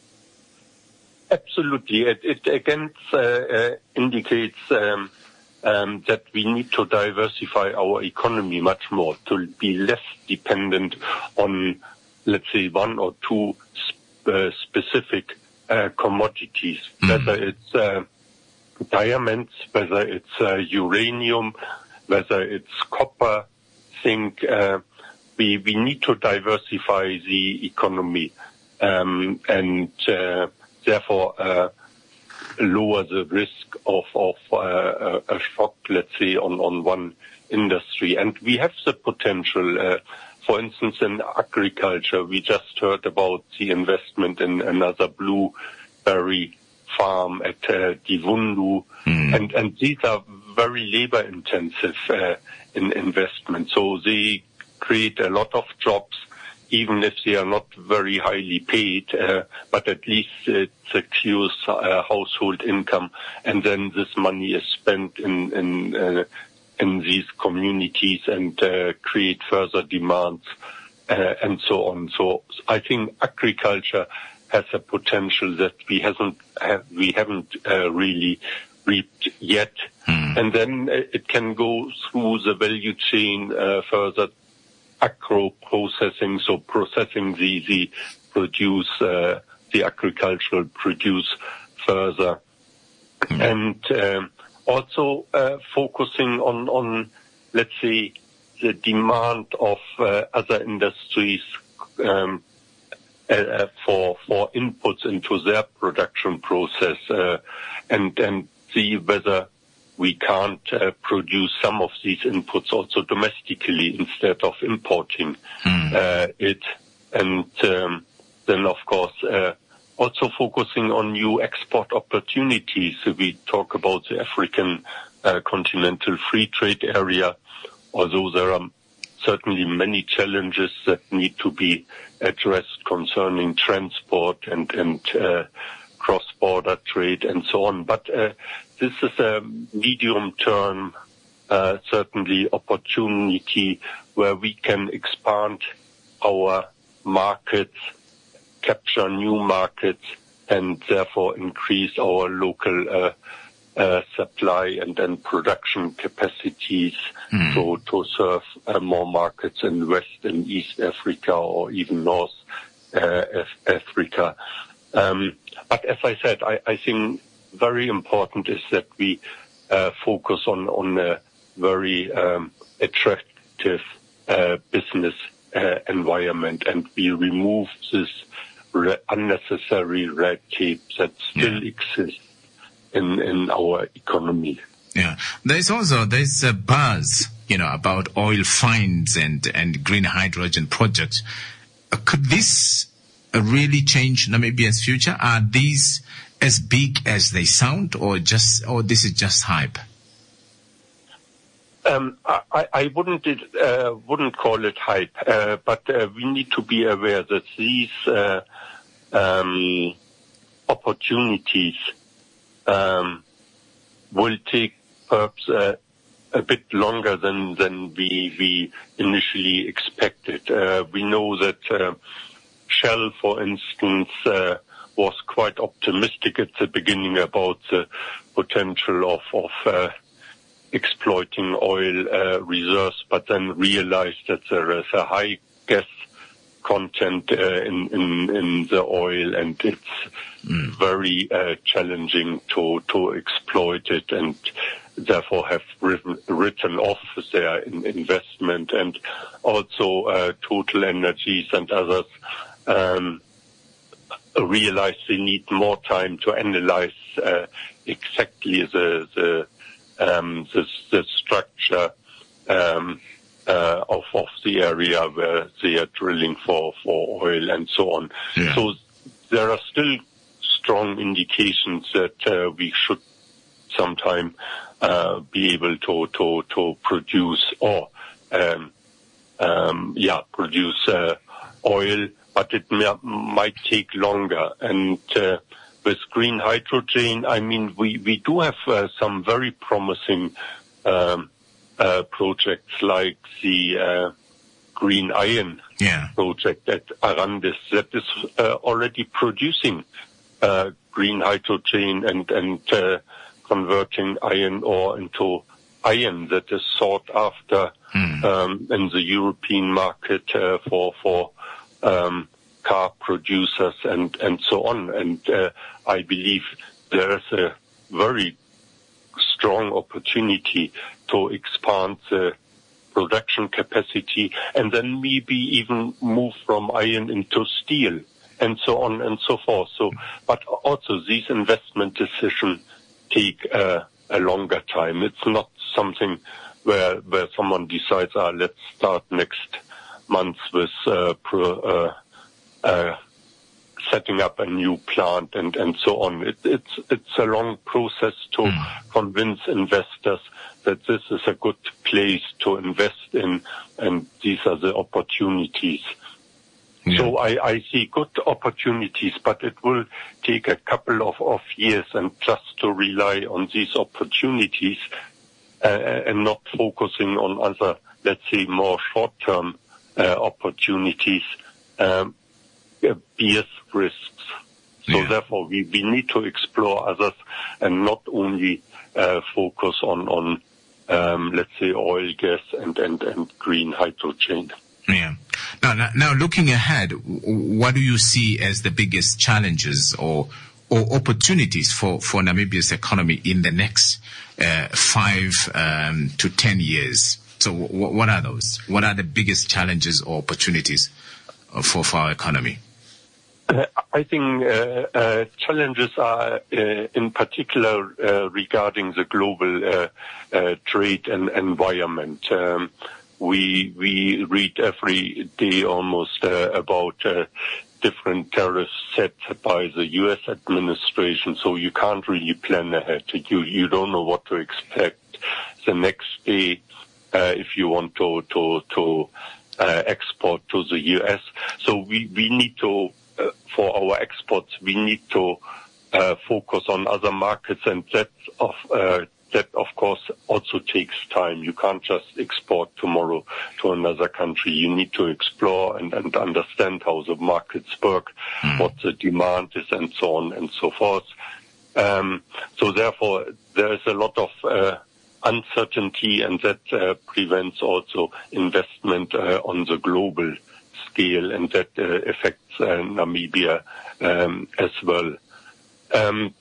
Absolutely, it, it again uh, uh, indicates um, um, that we need to diversify our economy much more to be less dependent on, let's say, one or two sp- uh, specific uh, commodities, mm. whether it's uh, diamonds, whether it's uh, uranium, whether it's copper, zinc. Uh, we we need to diversify the economy um, and uh, therefore uh, lower the risk of of uh, a shock, let's say, on on one industry. And we have the potential. Uh, for instance, in agriculture, we just heard about the investment in another blueberry farm at uh, Divundu, mm. and and these are very labor-intensive uh, in investment. So they create a lot of jobs, even if they are not very highly paid, uh, but at least it secures uh, household income, and then this money is spent in in, uh, in these communities and uh, create further demands uh, and so on. So I think agriculture has a potential that we hasn't have, we haven't uh, really reaped yet. Hmm. And then it can go through the value chain uh, further, agro processing, so processing the the produce, uh, the agricultural produce further, hmm. and um, also uh, focusing on on let's say the demand of uh, other industries um, uh, for for inputs into their production process, uh, and and see whether we can't uh, produce some of these inputs also domestically instead of importing mm. uh, it. and um, then, of course, uh, also focusing on new export opportunities. We talk about the African uh, continental free trade area, although there are certainly many challenges that need to be addressed concerning transport and, and uh, cross-border trade and so on. But uh, this is a medium-term, uh, certainly opportunity where we can expand our markets, capture new markets, and therefore increase our local uh, uh, supply and then production capacities mm. to, to serve uh, more markets in West and East Africa or even North uh, Africa. Um, but as I said, I, I think very important is that we uh, focus on, on a very um, attractive uh, business uh, environment, and we remove this re- unnecessary red tape that still yeah. exists in, in our economy. Yeah, there's also there's a buzz, you know, about oil finds and and green hydrogen projects. Uh, could this uh, really change Namibia's future? Are these as big as they sound, or just or this is just hype? Um, I, I wouldn't uh, wouldn't call it hype, uh, but uh, we need to be aware that these uh, um, opportunities um, will take perhaps uh, a bit longer than than we we initially expected. Uh, we know that uh, Shell, for instance, uh, was quite optimistic at the beginning about the potential of of uh, exploiting oil uh, reserves, but then realized that there is a high gas content uh, in, in in the oil, and it's mm. very uh, challenging to to exploit it, and therefore have written, written off their in investment. And also uh, Total Energies and others um, realize they need more time to analyze uh, exactly the the um, the, the structure um, uh, of of the area where they are drilling for for oil and so on. Yeah. So there are still strong indications that uh, we should sometime uh, be able to to to produce or um, um, yeah produce uh, oil, but it may, might take longer. And uh, with green hydrogen, I mean, we we do have uh, some very promising um, uh, projects like the uh, green iron yeah. project at Arandis that is uh, already producing uh, green hydrogen and and uh, converting iron ore into iron that is sought after mm. um, in the European market uh, for for um, car producers and and so on. And uh, I believe there is a very strong opportunity to expand the production capacity and then maybe even move from iron into steel and so on and so forth. So, but also these investment decisions take uh, a longer time. It's not something where where someone decides, ah, let's start next month with uh, pro, uh, uh, setting up a new plant and and so on. It, it's it's a long process to mm. convince investors that this is a good place to invest in, and these are the opportunities. Yeah. So I, I see good opportunities, but it will take a couple of, of years, and just to rely on these opportunities uh, and not focusing on other, let's say, more short-term uh, opportunities um, bears risks. So yeah. therefore, we, we need to explore others and not only uh, focus on, on um, let's say, oil, gas, and, and, and green hydrogen. Yeah. Now, now, now, looking ahead, what do you see as the biggest challenges or or opportunities for, for Namibia's economy in the next uh, five um, to ten years? So, w- what are those? What are the biggest challenges or opportunities for, for our economy? Uh, I think uh, uh, challenges are uh, in particular uh, regarding the global uh, uh, trade and environment. Um, we we read every day almost uh, about uh, different tariffs set by the U S administration, so you can't really plan ahead. You you don't know what to expect the next day uh, if you want to to to uh, export to the U S. So we we need to uh, for our exports we need to uh, focus on other markets, and that of uh, that of course also takes time. You can't just export tomorrow to another country. You need to explore and, and understand how the markets work, mm. what the demand is, and so on and so forth. Um, so therefore, there is a lot of uh, uncertainty, and that uh, prevents also investment uh, on the global scale, and that uh, affects uh, Namibia um, as well. Um,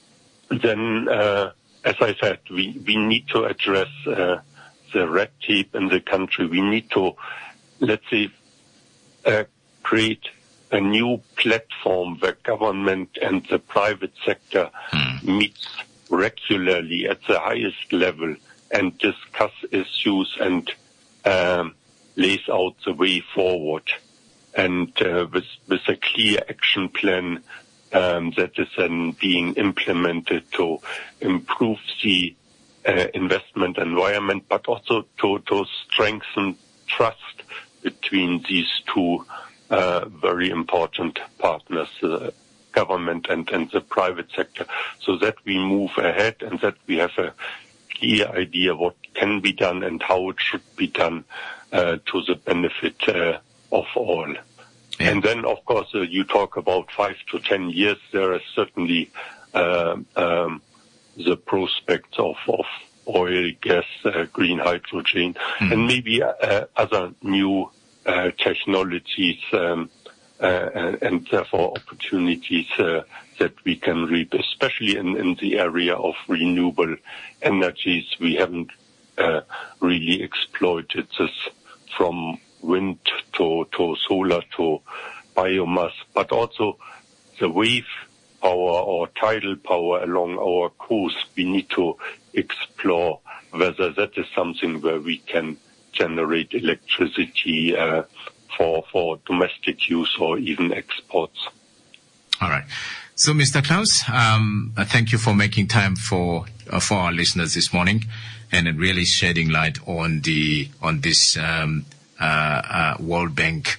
then, uh, as I said, we, we need to address uh, the red tape in the country. We need to, let's say, uh, create a new platform where government and the private sector mm. meets regularly at the highest level and discuss issues and um, lays out the way forward, and uh, with, with a clear action plan um, that is then being implemented to improve the uh, investment environment, but also to, to strengthen trust between these two uh, very important partners, uh, government and, and the private sector, so that we move ahead and that we have a clear idea what can be done and how it should be done uh, to the benefit uh, of all. Yeah. And then, of course, uh, you talk about five to ten years. There is certainly uh, um, the prospects of, of oil, gas, uh, green hydrogen, mm. and maybe uh, other new uh, technologies um, uh, and, and therefore opportunities uh, that we can reap, especially in, in the area of renewable energies. We haven't uh, really exploited this from wind to, to solar to biomass, but also the wave power or tidal power along our coast. We need to explore whether that is something where we can generate electricity uh, for, for domestic use or even exports. All right. So, Mister Klaus, um, thank you for making time for uh, for our listeners this morning, and really shedding light on the on this um, uh, uh, World Bank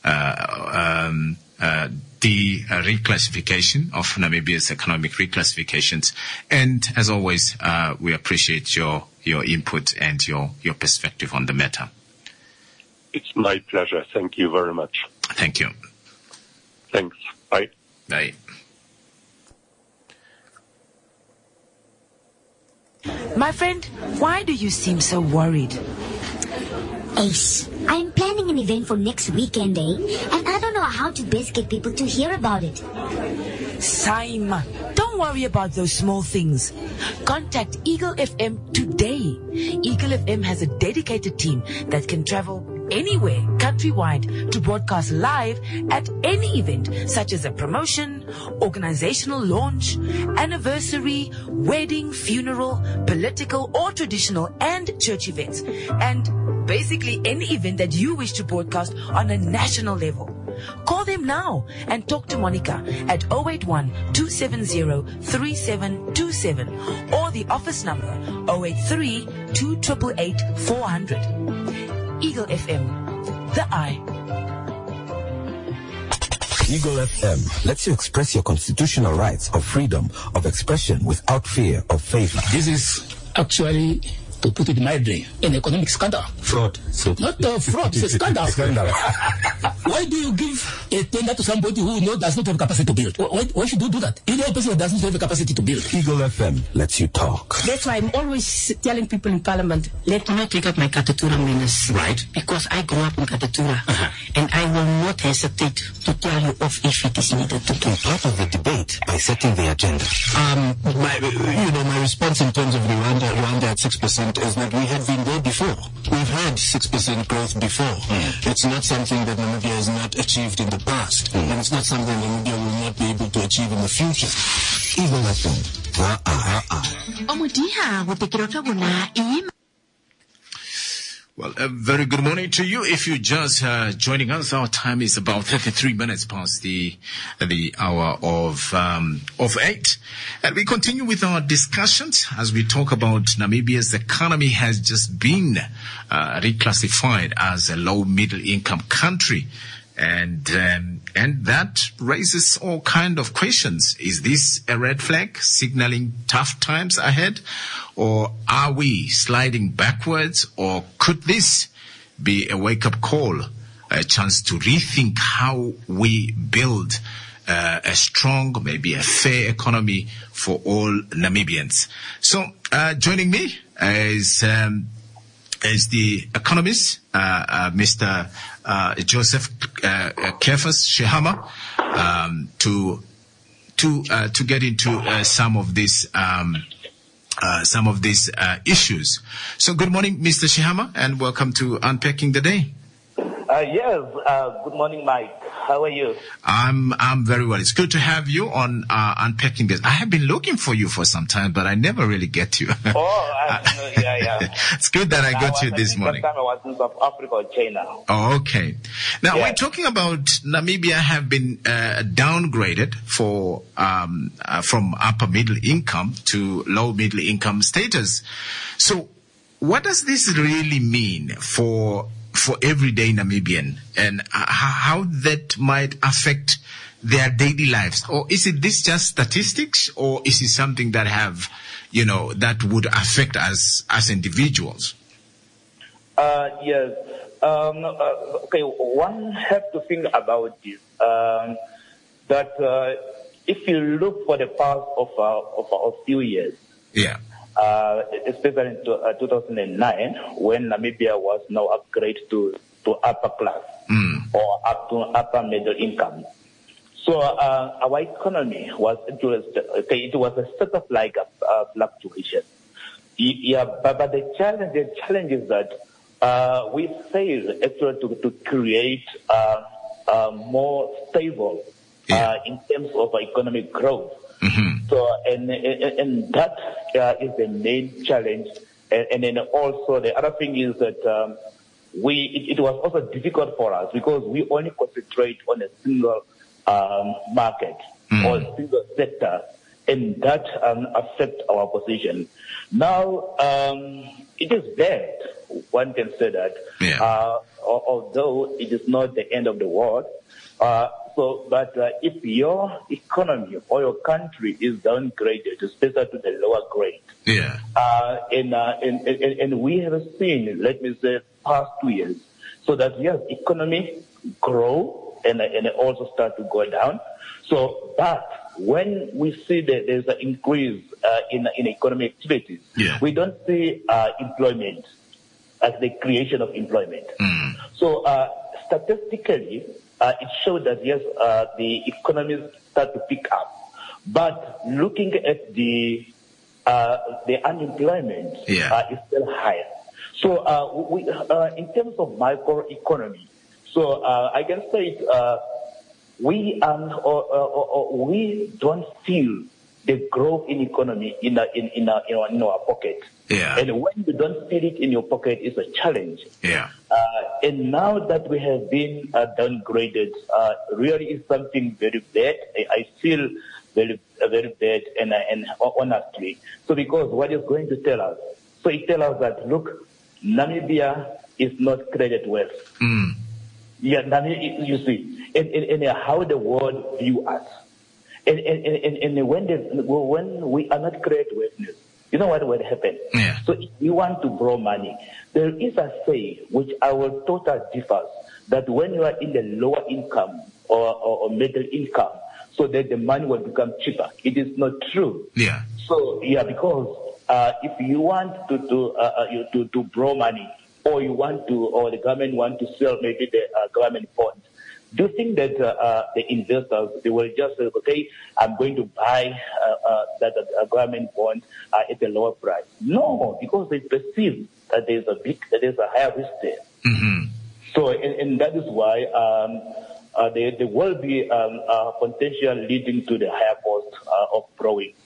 uh, um, uh, the uh, reclassification of Namibia's economic reclassifications. And as always, uh, we appreciate your your input and your your perspective on the matter. It's my pleasure. Thank you very much. Thank you. Thanks. Bye. Bye. My friend, why do you seem so worried? Ace, I'm planning an event for next weekend, eh? And I don't know how to best get people to hear about it. Saima, don't worry about those small things. Contact Eagle F M today. Eagle F M has a dedicated team that can travel anywhere countrywide to broadcast live at any event, such as a promotion, organizational launch, anniversary, wedding, funeral, political or traditional and church events, and basically any event that you wish to broadcast on a national level. Call them now and talk to Monica at zero eight one, two seven zero, three seven two seven or the office number zero eight three, two eight eight, four zero zero. Eagle F M, the eye. Eagle F M lets you express your constitutional rights of freedom of expression without fear of favor. This is actually, to put it mildly, an economic scandal. Fraud. So Not a fraud, it's a scandal. Scandal. Why do you give a tender to somebody who knows does not have capacity to build? Why, why should you do that? If the person doesn't have the capacity to build. Eagle F M lets you talk. That's why I'm always telling people in Parliament, let me not take up my Katatura menace. Right. Because I grew up in Katatura. Uh-huh. And I will not hesitate to tell you off if it is needed to Be part of the debate by setting the agenda. Um, my, you know, my response in terms of Rwanda, Rwanda at six percent is that we have been there before. We've had six percent growth before. Mm. It's not something that Namibia has not achieved in the past. Mm. And it's not something Namibia will not be able to achieve in the future. Eagle F M, the eye. Well, Well, a very good morning to you. If you're just uh, joining us, our time is about thirty-three minutes past the the hour of um, of eight, and we continue with our discussions as we talk about Namibia's economy has just been uh, reclassified as a low middle income country. And um, and that raises all kind of questions. Is this a red flag signaling tough times ahead? Or are we sliding backwards? Or could this be a wake-up call, a chance to rethink how we build uh, a strong, maybe a fair economy for all Namibians? So uh, joining me is... Um, is the economist, uh, uh, Mister Uh, Joseph uh, Kephas Shehama, um, to to uh, to get into uh, some of these um, uh, some of these uh, issues. So, good morning, Mister Shehama, and welcome to Unpacking the Day. Uh, yes. Uh, good morning, Mike. How are you? I'm I'm very well. It's good to have you on uh, Unpacking This. I have been looking for you for some time, but I never really get you. Oh, I, yeah, yeah. It's good that I now, got you I this morning. That time I was in South Africa or China. Oh, okay. Now, Yeah. we're talking about Namibia have been uh, downgraded for um, uh, from upper middle income to low middle income status. So what does this really mean for for everyday Namibian, and uh, how that might affect their daily lives? Or is it this just statistics, or is it something that have, you know, that would affect us as individuals? Uh, yes. Um, uh, okay, one has to think about this. Um, that uh, if you look for the past of, uh, of a few years, yeah. Uh, especially in uh, two thousand nine, when Namibia was now upgraded to, to upper class mm. or up to upper middle income. So uh, our economy was, it was, okay, it was a sort of like a, a fluctuation. Yeah, but, but the challenge, the challenge is that uh, we failed actually to, to create uh, uh, more stable yeah. uh, in terms of economic growth. Mm-hmm. So, and, and, and that uh, is the main challenge. And, and then also the other thing is that um, we, it, it was also difficult for us because we only concentrate on a single um, market mm. or a single sector, and that um, affects our position. Now, um, it is bad. One can say that, yeah. uh, although it is not the end of the world. Uh, So, but uh, if your economy or your country is downgraded, especially to the lower grade, yeah, uh, and, uh, and, and and we have seen, let me say, past two years, so that yes, economy grow and and also start to go down. So, but when we see that there's an increase uh, in in economic activities, yeah. we don't see uh, employment as the creation of employment. Mm. So, uh, statistically. Uh, it showed that, yes, uh, the economies start to pick up. But looking at the uh, the unemployment yeah. uh, is still higher. So uh, we, uh, in terms of microeconomy, so uh, I can say it, uh, we um, or, or, or we don't feel the growth in economy in a, in in, a, in, our, in our pocket. Yeah. And when you don't feel it in your pocket, it's a challenge. Yeah. Uh, and now that we have been uh, downgraded, uh, really is something very bad. I, I feel very, uh, very bad, and uh, and honestly. So because what is going to tell us? So it tells us that look, Namibia is not created wealth. Mm. Yeah, Namibia, you see, and, and, and how the world view us, and and and, and when the, when we are not created wealthness. You know what will happen? Yeah. So if you want to borrow money, there is a say which our total differs that when you are in the lower income or, or, or middle income, so that the money will become cheaper. It is not true. Yeah. So yeah, because uh, if you want to to, uh, you, to to borrow money, or you want to, or the government want to sell maybe the uh, government bonds, do you think that uh, uh, the investors, they will just say, okay, I'm going to buy uh, uh, that uh, government bond uh, at a lower price? No, because they perceive that there's a big, that there's a higher risk there. Mm-hmm. So, and, and that is why um, uh, there, there will be um, uh, potential leading to the higher cost uh, of borrowing.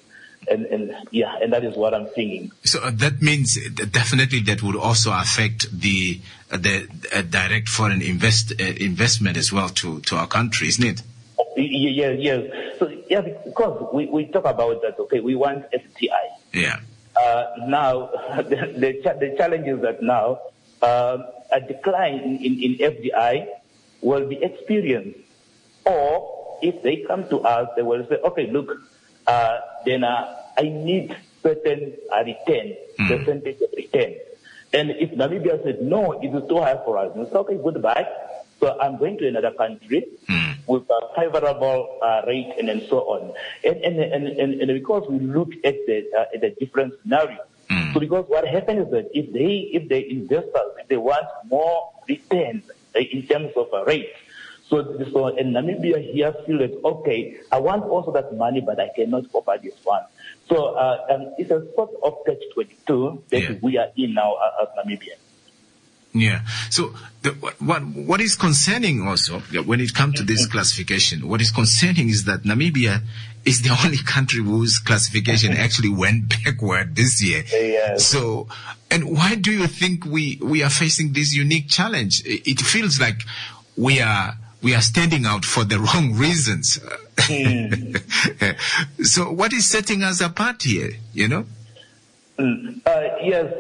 and, and yeah, and that is what I'm thinking. So uh, that means that definitely that would also affect the uh, the uh, direct foreign invest uh, investment as well to, to our country, isn't it? Yeah, yeah. So yeah, because we, we talk about that. Okay, we want F D I. Yeah. Uh, now the the, cha- the challenge is that now uh, a decline in, in, in F D I will be experienced, or if they come to us, they will say, okay, look, uh, then uh, I need certain uh, return, mm. percentage of return. And if Namibia said, no, it is too high for us, we say, okay, goodbye. So I'm going to another country mm. with a favorable uh, rate and then so on. And, and, and, and, and because we look at the, uh, at the different scenarios, mm. so because what happens is that if they, if the investors, if they want more return uh, in terms of a rate, so, so in Namibia here feel that, okay, I want also that money, but I cannot offer this one. So uh, um, it's a sort of catch twenty-two that yeah. we are in now uh, as Namibia. Yeah. So the, what what is concerning also when it comes to this classification, what is concerning is that Namibia is the only country whose classification actually went backward this year. Yes. So, and why do you think we, we are facing this unique challenge? It feels like we are we are standing out for the wrong reasons. Mm. So what is setting us apart here, you know? Mm. Uh, yes.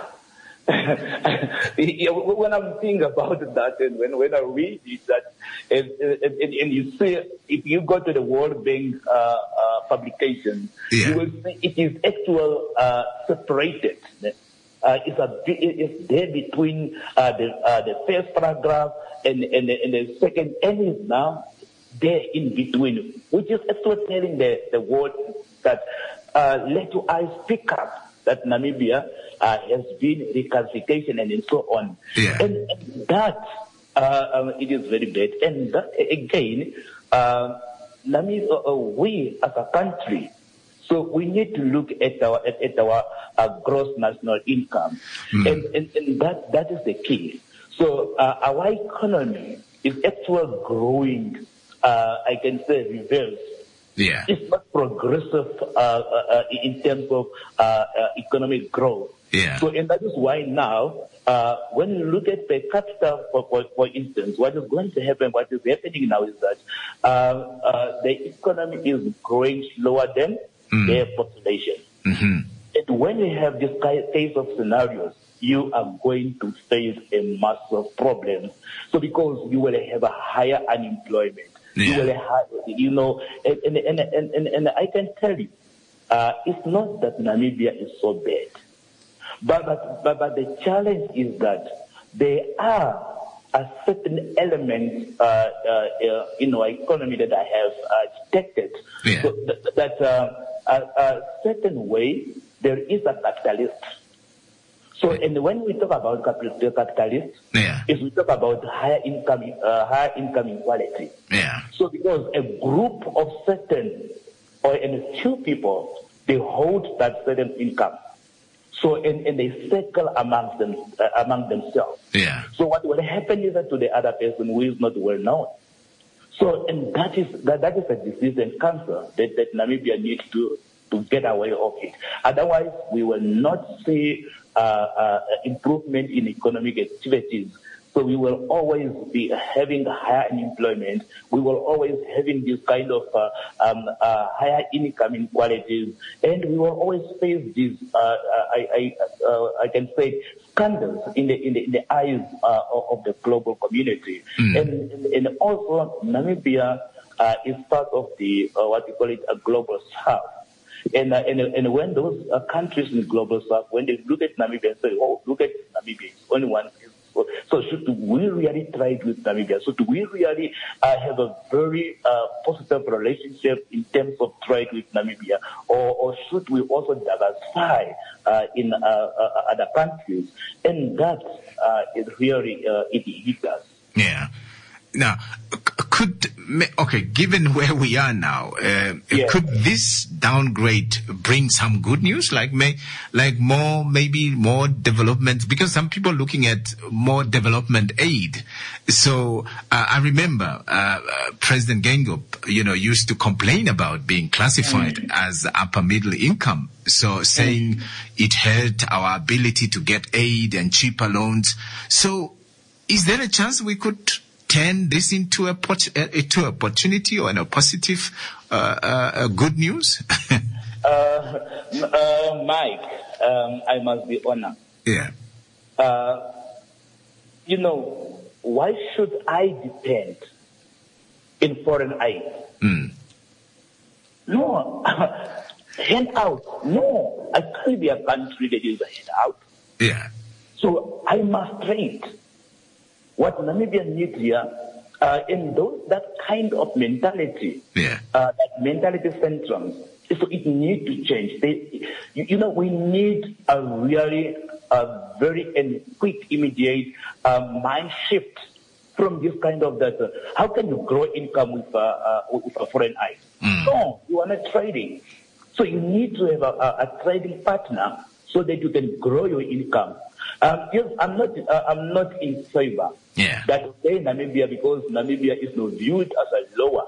Yeah, when I'm thinking about that and when, when I read it, that, and, and, and you see, if you go to the World Bank uh, uh, publication, yeah. you will see it is actual uh, separated. Uh, it's, a, it's there between uh, the uh, the first paragraph and, and, and the second, and it's now there in between, which is actually telling the, the world that uh, let your eyes pick up that Namibia uh, has been reclassification and so on. Yeah. And, and that, uh, um, it is very bad. And that, again, uh, Namibia, uh, we as a country, so we need to look at our at, at our uh, gross national income, mm. and, and, and that that is the key. So uh, our economy is actually growing. Uh, I can say reverse. Yeah. It's not progressive uh, uh, in terms of uh, uh, economic growth. Yeah. So and that is why now, uh, when you look at per capita, for, for, for instance, what is going to happen, what is happening now is that uh, uh, the economy is growing slower than mm. their population. Mm-hmm. And when you have this case of scenarios, you are going to face a massive problem. So because you will have a higher unemployment, yeah. you will have, you know, and, and, and, and, and I can tell you, uh, it's not that Namibia is so bad. But, but, but, but the challenge is that there are a certain element uh, uh, uh, in our economy that I have uh, detected. Yeah. So th- that uh, a, a certain way there is a capitalist. So, and when we talk about capital, the capitalist, yeah. is we talk about higher income, uh, higher income inequality. Yeah. So, because a group of certain or and a few people, they hold that certain income. So, and, and they circle amongst them, uh, among themselves. Yeah. So, what will happen is that to the other person who is not well known. So, and that is that, that is a disease and cancer that, that Namibia needs to to get away of it. Otherwise, we will not see uh, uh, improvement in economic activities. So we will always be having higher unemployment. We will always having this kind of uh, um, uh, higher income inequalities, and we will always face these. Uh, I, I, uh, I can say scandals in the in the, in the eyes uh, of the global community, mm. and, and and also Namibia uh, is part of the uh, what we call it a global south. And, uh, and and when those uh, countries in the global south, when they look at Namibia and say, oh, look at Namibia, it's only one. So, so should we really try it with Namibia? So do we really uh, have a very uh, positive relationship in terms of trade with Namibia? Or, or should we also diversify uh, in uh, uh, other countries? And that uh, is really, uh, it hits us. Yeah. Now, c- could, okay, given where we are now, uh, Yeah. could this downgrade bring some good news? Like, may, like more, maybe more development? Because some people are looking at more development aid. So, uh, I remember, uh, uh, President Geingob, you know, used to complain about being classified Mm. as upper middle income. So saying mm. it hurt our ability to get aid and cheaper loans. So, is there a chance we could turn this into a pot- uh, into opportunity or a positive uh, uh, uh, good news? uh, uh, Mike, um, I must be honest. Yeah. Uh, you know, why should I depend in foreign aid? Mm. No, hand out. No, I can't be a country that is a hand out. Yeah. So I must trade. What Namibia needs here, uh, in those, that kind of mentality, yeah. uh, that mentality centrum, so it needs to change. They, you, you know, we need a really, a very and quick, immediate uh, mind shift from this kind of that. Uh, how can you grow income with, uh, uh, with a foreign eye? Mm. No, you are not trading. So you need to have a, a, a trading partner so that you can grow your income. Um, yes, I'm not. Uh, I'm not in favor yeah. that say Namibia because Namibia is not viewed as a lower.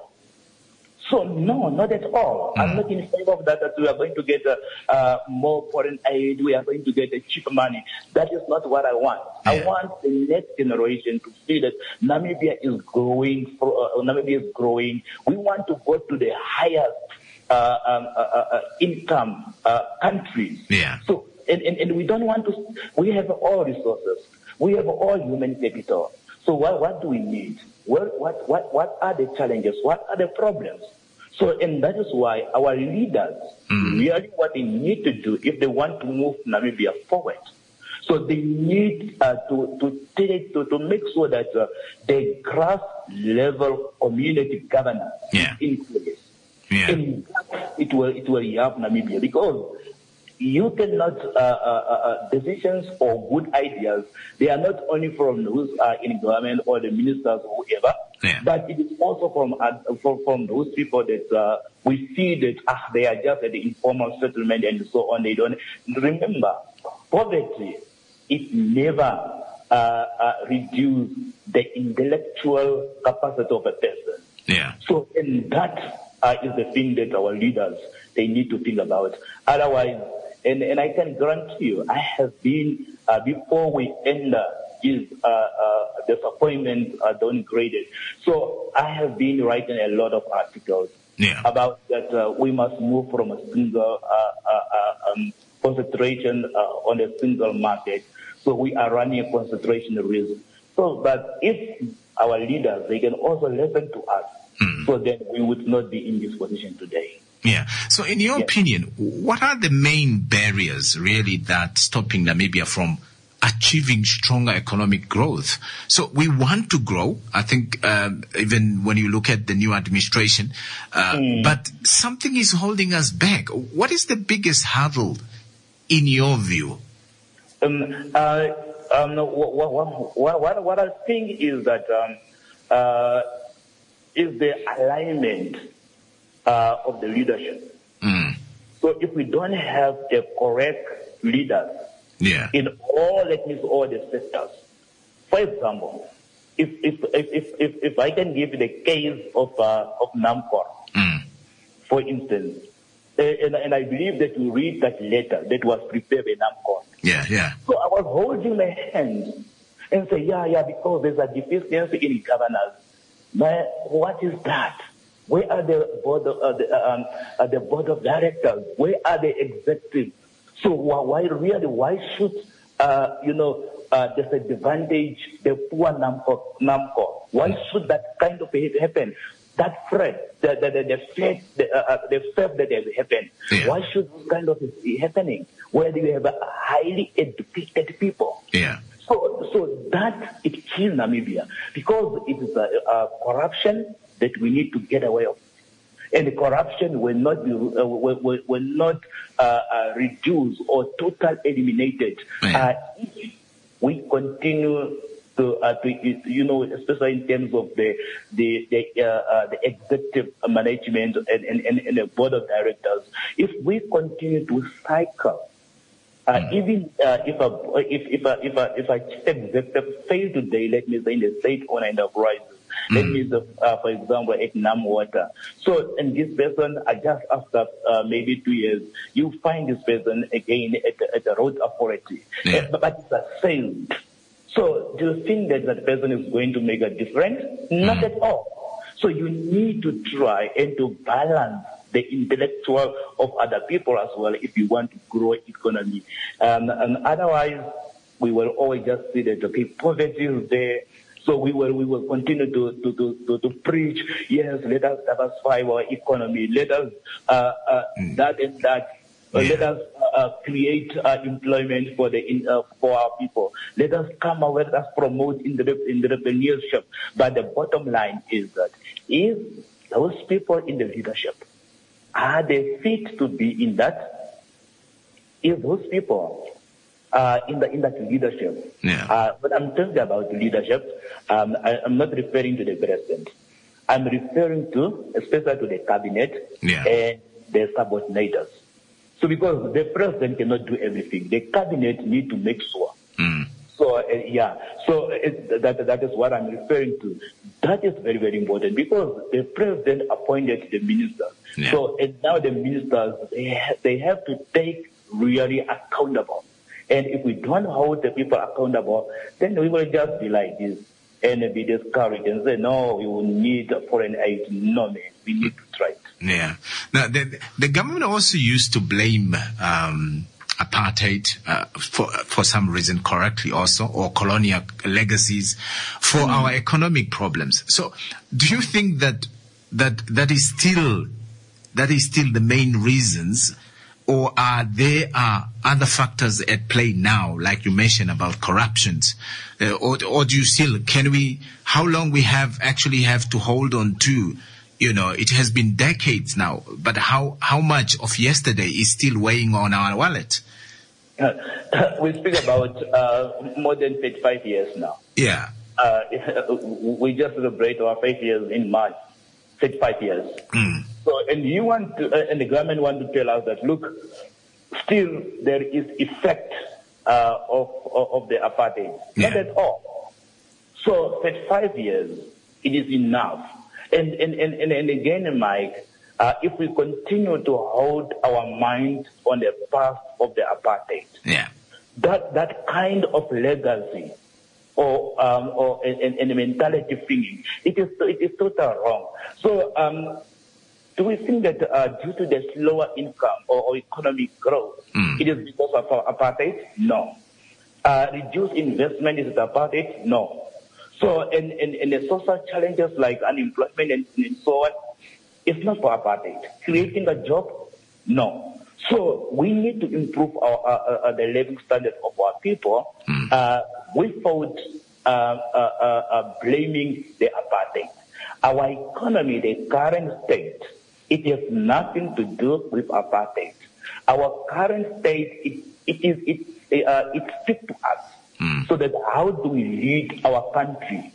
So no, not at all. Mm. I'm not in favor of that. That we are going to get uh, uh, more foreign aid. We are going to get uh, cheaper money. That is not what I want. Yeah. I want the next generation to see that Namibia is growing. For, uh, Namibia is growing. We want to go to the highest uh, um, uh, uh, income uh, countries. Yeah. So. And, and, and we don't want to, we have all resources. We have all human capital. So what, what do we need? What, what, what, what are the challenges? What are the problems? So, and that is why our leaders, mm. really what they need to do if they want to move Namibia forward. So they need uh, to, to, take, to, to make sure that uh, the grass level community governance yeah. is in place. Yeah. And it will, it will help Namibia because you cannot, uh, uh, uh, decisions or good ideas, they are not only from those uh, in government or the ministers or whoever, yeah. but it is also from, uh, from from those people that uh, we see that ah, they are just at the informal settlement and so on. They don't remember poverty. It never uh, uh, reduce the intellectual capacity of a person. Yeah. So, and that uh, is the thing that our leaders they need to think about. Otherwise. And, and I can guarantee you, I have been, uh, before we enter his uh, uh, disappointment uh, downgraded. So I have been writing a lot of articles yeah. about that uh, we must move from a single uh, uh, uh, um, concentration uh, on a single market. So we are running a concentration risk. So, but if our leaders, they can also listen to us, mm. so then we would not be in this position today. Yeah. So in your yes. opinion, what are the main barriers really that stopping Namibia from achieving stronger economic growth? So we want to grow. I think um, even when you look at the new administration, uh, mm. but something is holding us back. What is the biggest hurdle in your view? Um, uh, um, what, what, what, what, what I think is that um, uh, is the alignment Uh, of the leadership. Mm. So if we don't have the correct leaders yeah. in all, let me say, all the sectors. For example, if if if if if, if I can give the case of uh, of NAMCOR, mm. for instance, uh, and and I believe that you read that letter that was prepared by NAMCOR. Yeah, yeah. So I was holding my hand and say, yeah, yeah, because there's a deficiency in governance. But what is that? Where are the board of, uh, the, um, uh, the board of directors? Where are the executives? So why really, why should, uh, you know, uh, disadvantage the poor NAMCOR, NAMCOR? Why should that kind of hit happen? That threat, the, the, the, the threat, the, uh, the theft that has happened, yeah. why should this kind of be happening? Where do you have a highly educated people? Yeah. So, so that it kills Namibia because it is a, a corruption that we need to get away of. And the corruption will not be, uh, will, will, will not uh, uh, reduce or totally eliminated yeah. uh, if we continue to, uh, to you know, especially in terms of the the the, uh, uh, the executive management and, and, and, and the board of directors, if we continue to cycle, uh, mm. even uh, if a if if a if a if a chief executive fail today, let me say in the state-owned enterprises, mm. let me say, uh, for example, at NamWater. So, and this person, uh, just after uh, maybe two years, you find this person again at the, at the road authority, yeah. uh, but it's a failed. So do you think that that person is going to make a difference? Not mm. at all. So you need to try and to balance the intellectual of other people as well if you want to grow economy. Um, and otherwise, we will always just see that, okay, poverty is there. So we will we will continue to to, to, to, to preach, yes, let us diversify our economy. Let us uh, uh, mm. that and that. Uh, yeah. Let us uh, create uh, employment for the in, uh, for our people. Let us come out, let us promote entrepreneurship. But the bottom line is that if those people in the leadership are they fit to be in that? If those people are in the in that leadership, yeah. uh, when I'm talking about leadership, um, I, I'm not referring to the president. I'm referring to, especially to the cabinet yeah. and the subordinators. So because the president cannot do everything, the cabinet need to make sure. Mm. So uh, yeah, so it, that that is what I'm referring to. That is very very important because the president appointed the ministers. Yeah. So and now the ministers they ha- they have to take really accountable. And if we don't hold the people accountable, then we will just be like this and be discouraged and say, no, we will need foreign aid. No, man, we need to try it. Yeah. Now, the, the government also used to blame um, apartheid uh, for for some reason, correctly also, or colonial legacies for mm. our economic problems. So, do you think that that that is still that is still the main reasons, or are there are other factors at play now, like you mentioned about corruptions, uh, or or do you still can we? How long we have actually have to hold on to? You know, it has been decades now, but how, how much of yesterday is still weighing on our wallet? Uh, we speak about uh, more than thirty-five years now. Yeah. Uh, we just celebrate our five years in March, thirty-five years. Mm. So, and you want to, uh, and the government want to tell us that, look, still there is effect uh, of, of of the apartheid. Yeah. Not at all. So, thirty-five years, it is enough. And, and, and, and again, Mike, uh, if we continue to hold our mind on the path of the apartheid, yeah. that that kind of legacy or um, or and, and mentality thinking, it is it is totally wrong. So, um, do we think that uh, due to the slower income or, or economic growth, mm. it is because of apartheid? No. Uh, reduced investment is apartheid? No. So, and, and, and the social challenges like unemployment and, and so on, it's not for apartheid. Creating a job, no. So, we need to improve our, uh, uh, the living standard of our people mm. uh, without uh, uh, uh, uh, blaming the apartheid. Our economy, the current state, it has nothing to do with apartheid. Our current state, it, it is it uh, it fits to us. Mm. So that how do we lead our country?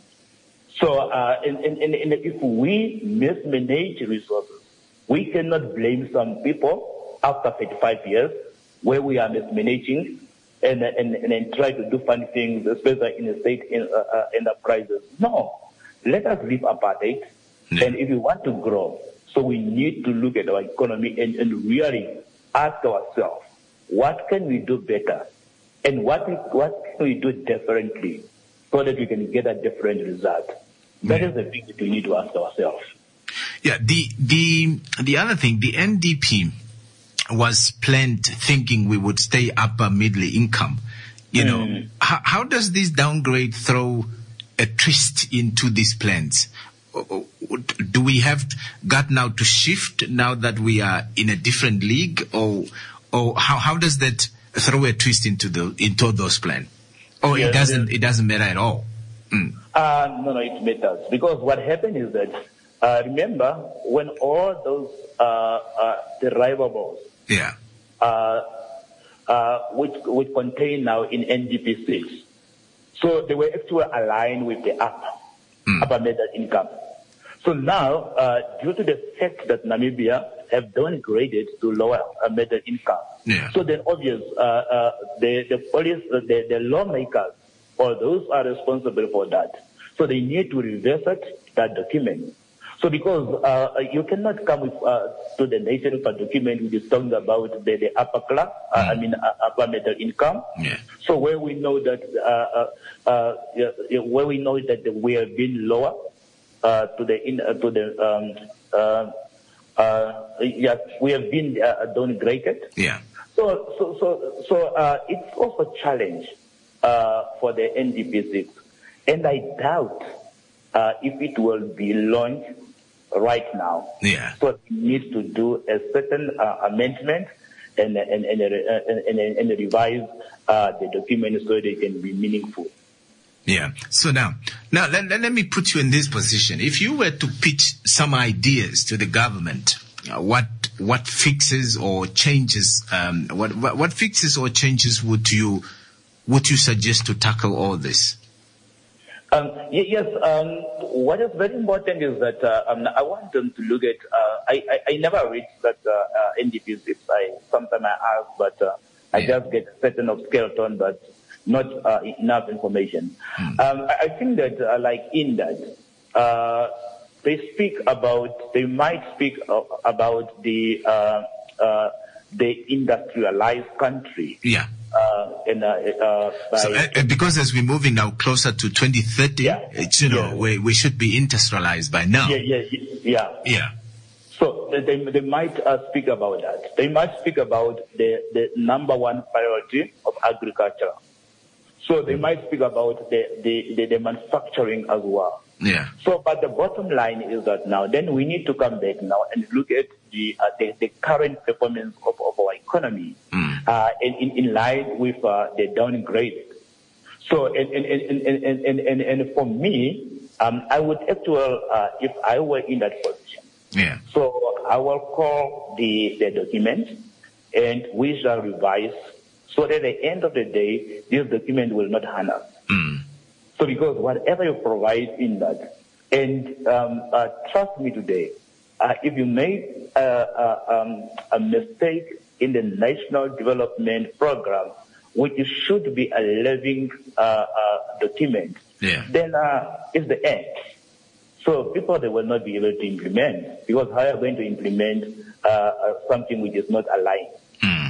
So, uh, and, and, and if we mismanage resources, we cannot blame some people after thirty-five years where we are mismanaging and, and, and, and try to do fun things, especially in the state in, uh, uh, enterprises. No. Let us leave apartheid. Yeah. And if we want to grow, so we need to look at our economy and, and really ask ourselves, what can we do better? And what we, what can we do differently so that we can get a different result? That yeah. is the thing that we need to ask ourselves. Yeah, the the the other thing, the N D P was planned thinking we would stay upper middle income. You know, Mm. how, how does this downgrade throw a twist into these plans? Do we have got now to shift now that we are in a different league, or or how how does that throw a twist into the into those plans? Or Yes, it doesn't yes. it doesn't matter at all? Mm. Uh, no, no, it matters. Because what happened is that, uh, remember, when all those uh, uh, derivables, Yeah. uh, uh, which, which contain now in N D P six, So they were actually aligned with the upper, mm. upper middle income. So now, uh, due to the fact that Namibia have downgraded to lower uh, middle income, yeah. so then obvious, uh, uh, the, the police, uh, the, the lawmakers, or those are responsible for that. So they need to revisit that document. So because uh, you cannot come with, uh, to the nation with a document which is talking about the, the upper class, uh, mm. I mean uh, upper middle income. Yeah. So where we know that uh, uh, uh, where we know that we have been lower uh, to the in, uh, to the um, uh, uh, yes, we have been uh, downgraded. Yeah. So so so so uh, it's also a challenge uh, for the N D P six, and I doubt uh, if it will be launched right now. Yeah. So it needs to do a certain uh, amendment and and and, and, and, and revise uh, the document so they can be meaningful. Yeah. So now, now let, let, let me put you in this position. If you were to pitch some ideas to the government, uh, what what fixes or changes, um, what, what what fixes or changes would you would you suggest to tackle all this? Um, yes, um, what is very important is that uh, um, I want them to look at, uh, I, I, I never read that uh, uh, N D P six. I sometimes I ask, but uh, I yeah. just get certain of skeleton, but not uh, enough information. Hmm. Um, I, I think that, uh, like in that, uh, they speak about, they might speak uh, about the uh, uh, the industrialized country. Yeah. Uh, and, uh, uh, by so, uh, because as we're moving now closer to twenty thirty, yeah. it's, you know, yeah. we, we should be industrialized by now. Yeah, yeah, yeah. Yeah. So they, they might uh, speak about that. They might speak about the, the number one priority of agriculture. So they might speak about the, the, the, the manufacturing as well. Yeah. So, but the bottom line is that now, then we need to come back now and look at the uh, the, the current performance of, of our economy, mm. uh, in, in, in line with uh, the downgrade. So, and and and and and, and, and for me, um, I would actually, uh, if I were in that position, yeah. So I will call the the document, and we shall revise, so that at the end of the day, this document will not harm us. Mm. So because whatever you provide in that, and um, uh, trust me today, uh, if you make uh, uh, um, a mistake in the National Development Program, which should be a living uh, uh, document, yeah. then uh, it's the end. So people, they will not be able to implement, because how are you going to implement uh, uh, something which is not aligned? Mm.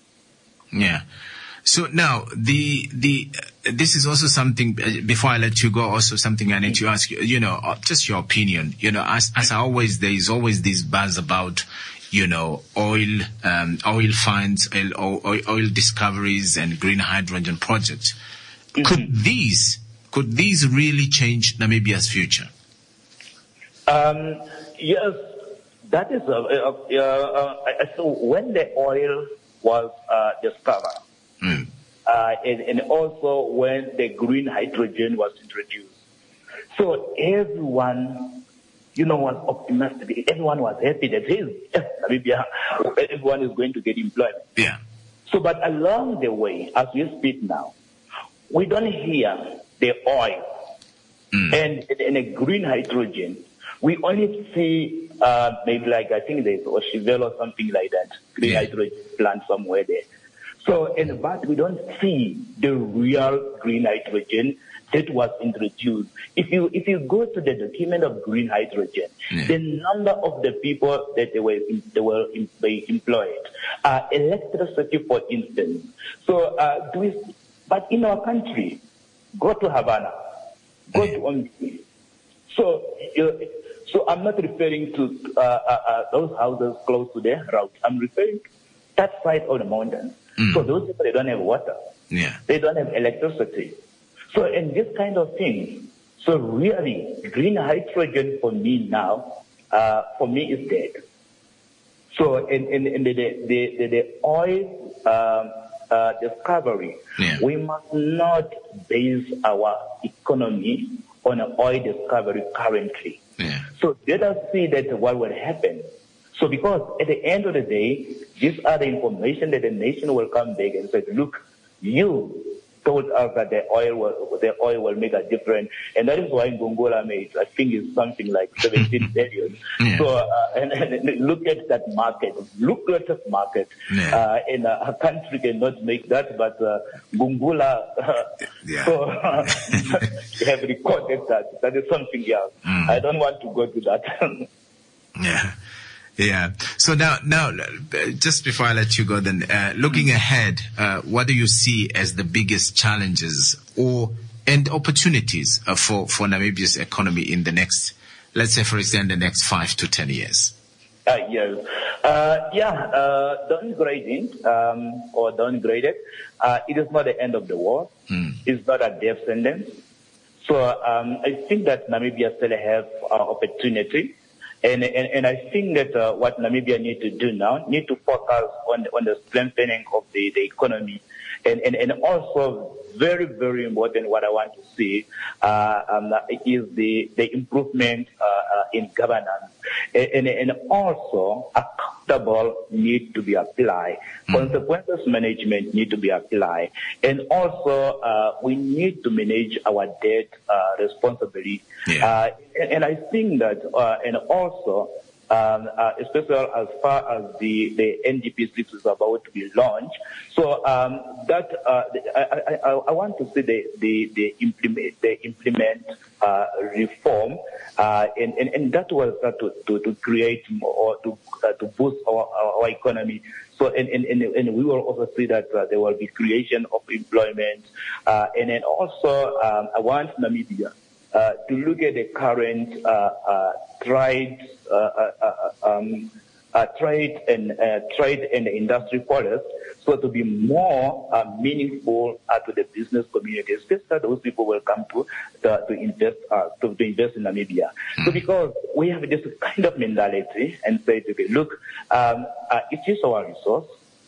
Yeah. So now, the the uh, this is also something, uh, before I let you go, also something I need to ask you, you know, uh, just your opinion. You know, as as always, there is always this buzz about, you know, oil, um, oil finds, oil, oil, oil discoveries and green hydrogen projects. Mm-hmm. Could these, could these really change Namibia's future? Um, yes, that is, uh, uh, uh, uh, so when the oil was uh, discovered, Mm. Uh, and, and also when the green hydrogen was introduced. So everyone, you know, was optimistic. Everyone was happy that, hey, yes, Namibia, everyone is going to get employment. Yeah. So, but along the way, as we speak now, we don't hear the oil mm. and, and the green hydrogen. We only see, uh, maybe like, I think there's Oshivelle or something like that, green yeah. hydrogen plant somewhere there. So, and, but we don't see the real green hydrogen that was introduced. If you, if you go to the document of green hydrogen, yeah. the number of the people that they were, they were employed, uh, electricity, for instance. So, uh, do we, but in our country, go to Havana, go yeah. to Ombi. So, uh, so I'm not referring to, uh, uh, uh, those houses close to the route. I'm referring to that side of the mountains. Mm. So those people, they don't have water. Yeah. They don't have electricity. So in this kind of thing, so really, green hydrogen for me now, uh, for me is dead. So in, in, in the, the, the, the oil um, uh, discovery, yeah. we must not base our economy on an oil discovery currently. Yeah. So let us see that what will happen. So because at the end of the day, these are the information that the nation will come back and say, look, you, told us that the oil will, the oil will make a difference, and that is why Ngongora made, I think, is something like seventeen billion. Yeah. So, uh, and, and look at that market, lucrative market, yeah. uh, and uh, a country cannot make that, but uh, Ngongora, uh, yeah. so uh, have recorded that. That is something else. Mm. I don't want to go to that. yeah. Yeah. So now, now, just before I let you go, then, uh, looking ahead, uh, what do you see as the biggest challenges or and opportunities uh, for for Namibia's economy in the next, let's say, for example, the next five to ten years? Uh, yes. Uh, yeah. Uh, downgrading um, or downgraded. Uh, it is not the end of the world. Mm. It's not a death sentence. So um, I think that Namibia still have uh, opportunity. And, and, and I think that uh, what Namibia need to do now, need to focus on, on the strengthening of the, the economy. And, and, and also very, very important what I want to see uh, um, is the, the improvement uh, uh, in governance. And, and, and also accountable need to be applied. Mm. Consequences management need to be applied. And also uh, we need to manage our debt uh, responsibly. Yeah. Uh, and, and I think that, uh, and also, Um, uh, especially as far as the, the N D P six is about to be launched. So um, that uh, I, I, I want to see the the, the implement the implement uh, reform, uh, and, and and that was uh, to, to to create more, or to uh, to boost our, our, our economy. So and, and, and, and we will also see that uh, there will be creation of employment, uh, and then also um, I want Namibia uh, to look at the current uh, uh, trade. Uh, uh, uh, um, uh, trade and uh, trade and industry policy, so to be more uh, meaningful uh, to the business community, especially those people will come to to, to invest uh, to, to invest in Namibia. Mm. So because we have this kind of mentality and say, okay, look, um, uh, it is our resource.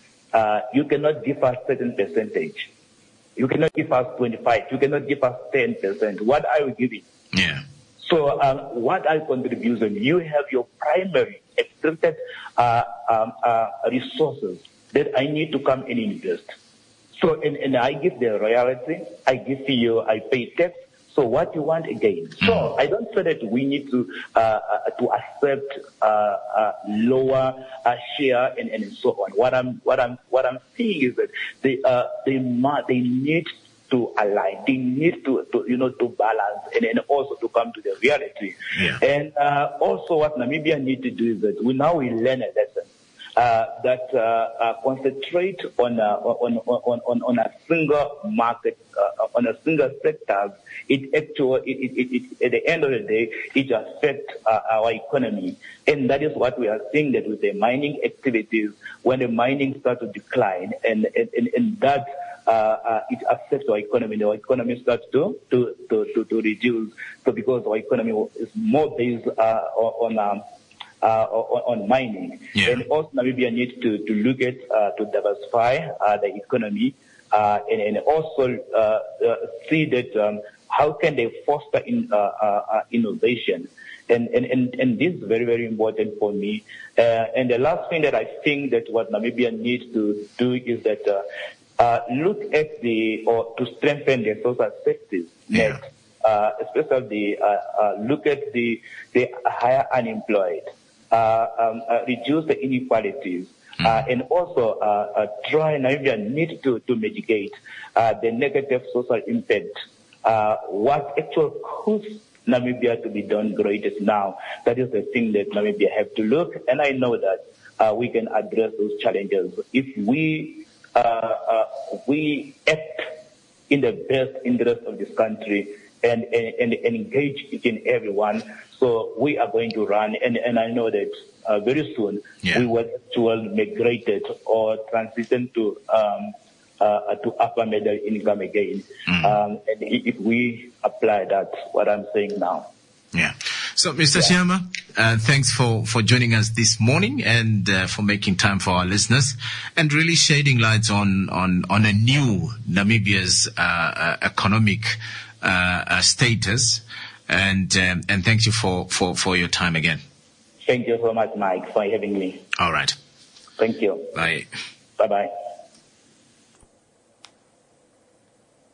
Uh, you cannot give us certain percentage. You cannot give us twenty-five. You cannot give us ten percent. What are you giving? Yeah. So um, what I contribution, you have your primary extracted uh, um, uh, resources that I need to come and invest. So and, and I give the royalty, I give you, I pay tax. So what you want again? So I don't say that we need to uh, uh, to accept uh, uh, lower uh, share and, and so on. What I'm what I'm what I'm saying is that they uh, they they need to align. They need to, to, you know, to balance and, and also to come to the reality. Yeah. And uh, also what Namibia need to do is that we now we learn a lesson uh, that uh, uh, concentrate on, uh, on, on, on, on a single market, uh, on a single sector. It actually, it, it, it, at the end of the day, it affects uh, our economy. And that is what we are seeing, that with the mining activities, when the mining starts to decline and, and, and, and that Uh, uh, it affects our economy. Our economy starts to to, to, to, to reduce. So because our economy is more based uh, on um, uh, on, on mining, yeah. And also Namibia needs to, to look at uh, to diversify uh, the economy uh, and, and also uh, uh, see that um, how can they foster in uh, uh, innovation. And, and, and, and this is very, very important for me. Uh, and the last thing that I think that what Namibia needs to do is that uh, Uh, look at the, or to strengthen the social safety net, yeah. uh, especially the, uh, uh, look at the, the higher unemployed, uh, um, uh, reduce the inequalities, mm. uh, and also, uh, uh, try, Namibia need to, to mitigate, uh, the negative social impact, uh, what actually causes Namibia to be downgraded now. That is the thing that Namibia have to look, and I know that, uh, we can address those challenges if we Uh, uh, we act in the best interest of this country and, and, and engage each and everyone. So we are going to run, and, and I know that uh, very soon yeah. we will actually migrate or transition to um, uh, to upper middle income again. Mm. Um, and if we apply that, what I'm saying now. Yeah. So, Mister Yeah. Siyama, uh, thanks for, for joining us this morning and uh, for making time for our listeners and really shedding lights on, on, on a new Namibia's uh, uh, economic uh, uh, status. And um, and thank you for, for, for your time again. Thank you so much, Mike, for having me. All right. Thank you. Bye. Bye-bye.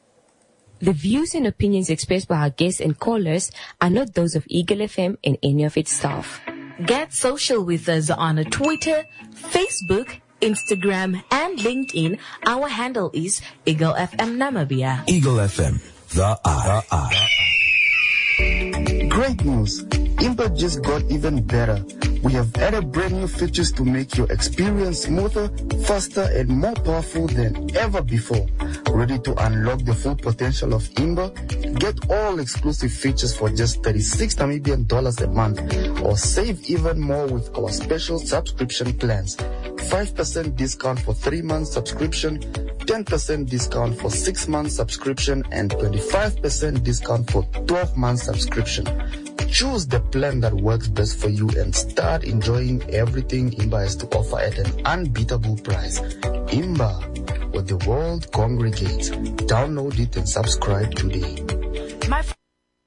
The views and opinions expressed by our guests and callers are not those of Eagle F M and any of its staff. Get social with us on Twitter, Facebook, Instagram, and LinkedIn. Our handle is Eagle F M Namibia. Eagle F M, the eye. The eye. Great news! Impa just got even better. We have added brand new features to make your experience smoother, faster, and more powerful than ever before. Ready to unlock the full potential of Imba? Get all exclusive features for just thirty-six Namibian dollars a month, or save even more with our special subscription plans. five percent discount for three months subscription, ten percent discount for six months subscription, and twenty-five percent discount for twelve months subscription. Choose the plan that works best for you and start enjoying everything Imba has to offer at an unbeatable price. Imba, where the world congregates. Download it and subscribe today. My f-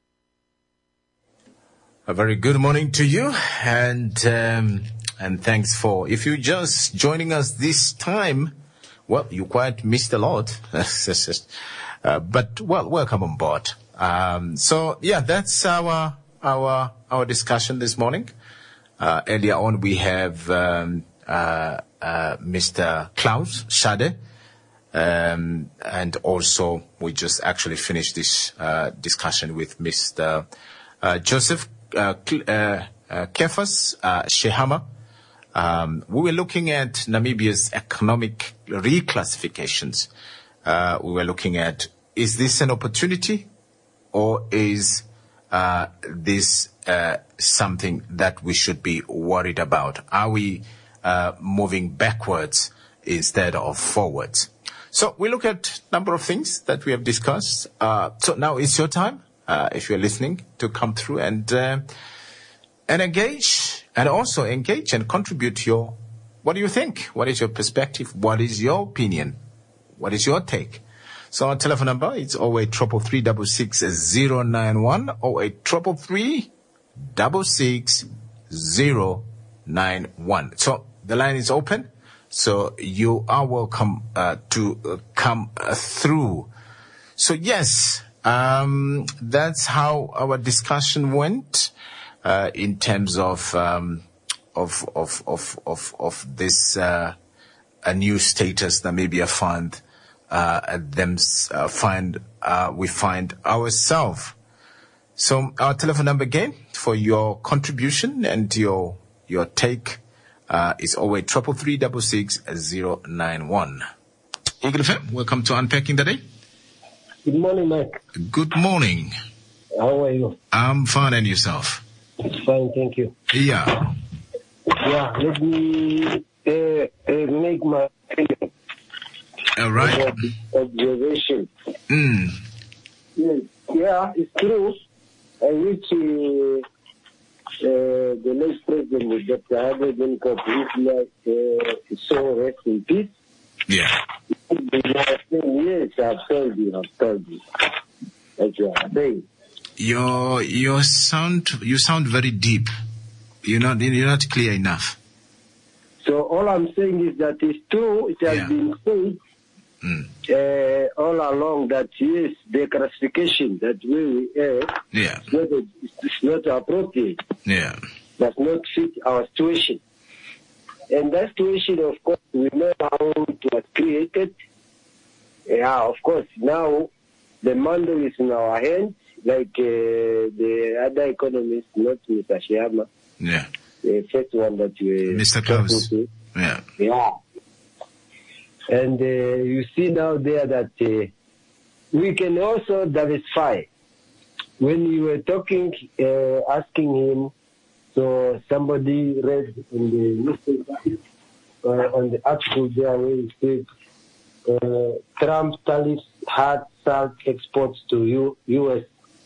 A very good morning to you, and um, and thanks for, if you're just joining us this time, well, you quite missed a lot. uh, but, well, welcome on board. Um, so, yeah, that's our our our discussion this morning. Uh, earlier on, we have um, uh, uh, Mister Klaus Schade, um, and also we just actually finished this uh, discussion with Mister Uh, Joseph uh, uh, uh, Kefas uh, Shehama. Um, we were looking at Namibia's economic reclassifications. Uh, we were looking at, is this an opportunity, or is uh, this uh, something that we should be worried about? Are we uh, moving backwards instead of forwards? So we look at a number of things that we have discussed. Uh, so now it's your time, uh, if you're listening, to come through and uh, and engage, and also engage and contribute your, what do you think? What is your perspective? What is your opinion? What is your take? So our telephone number is oh eight three three six six zero nine one, oh eight three three six six zero nine one. So the line is open, so you are welcome uh, to uh, come uh, through. So yes, um, that's how our discussion went uh, in terms of um, of of of of of this uh, a new status Namibia found. Uh, them uh, find uh, we find ourselves. So our telephone number again for your contribution and your your take uh, is oh eight three three six six zero nine one. Eagle F M, welcome to Unpacking the Day. Good morning, Mike. Good morning. How are you? I'm fine, and yourself? Fine, thank you. Yeah. Yeah, let me uh, uh, make my All right. observation. Mm. Yes. Yeah, it's true. I wish uh, uh, the next president, Doctor Harvey Benkoff, is so rest in peace. Yeah. Yes, I've told you, I've told you. Like you are saying. Your your sound you sound very deep. You're not you're not clear enough. So all I'm saying is that it's true. It has yeah. been said mm. uh, all along that yes, the classification that we have yeah. is not, it's not appropriate. Yeah, does not fit our situation. And that situation, of course, we know how it was created. Yeah, of course, now the mandate is in our hands, like uh, the other economists, not Mister Shehama. Yeah. The first one that we Mister Klaus. Yeah. Yeah. And uh, you see now there that uh, we can also diversify. When you were talking, uh, asking him, so somebody read in the newspaper, uh, on the article there where he said, uh, Trump tariffs hard salt exports to U- U.S.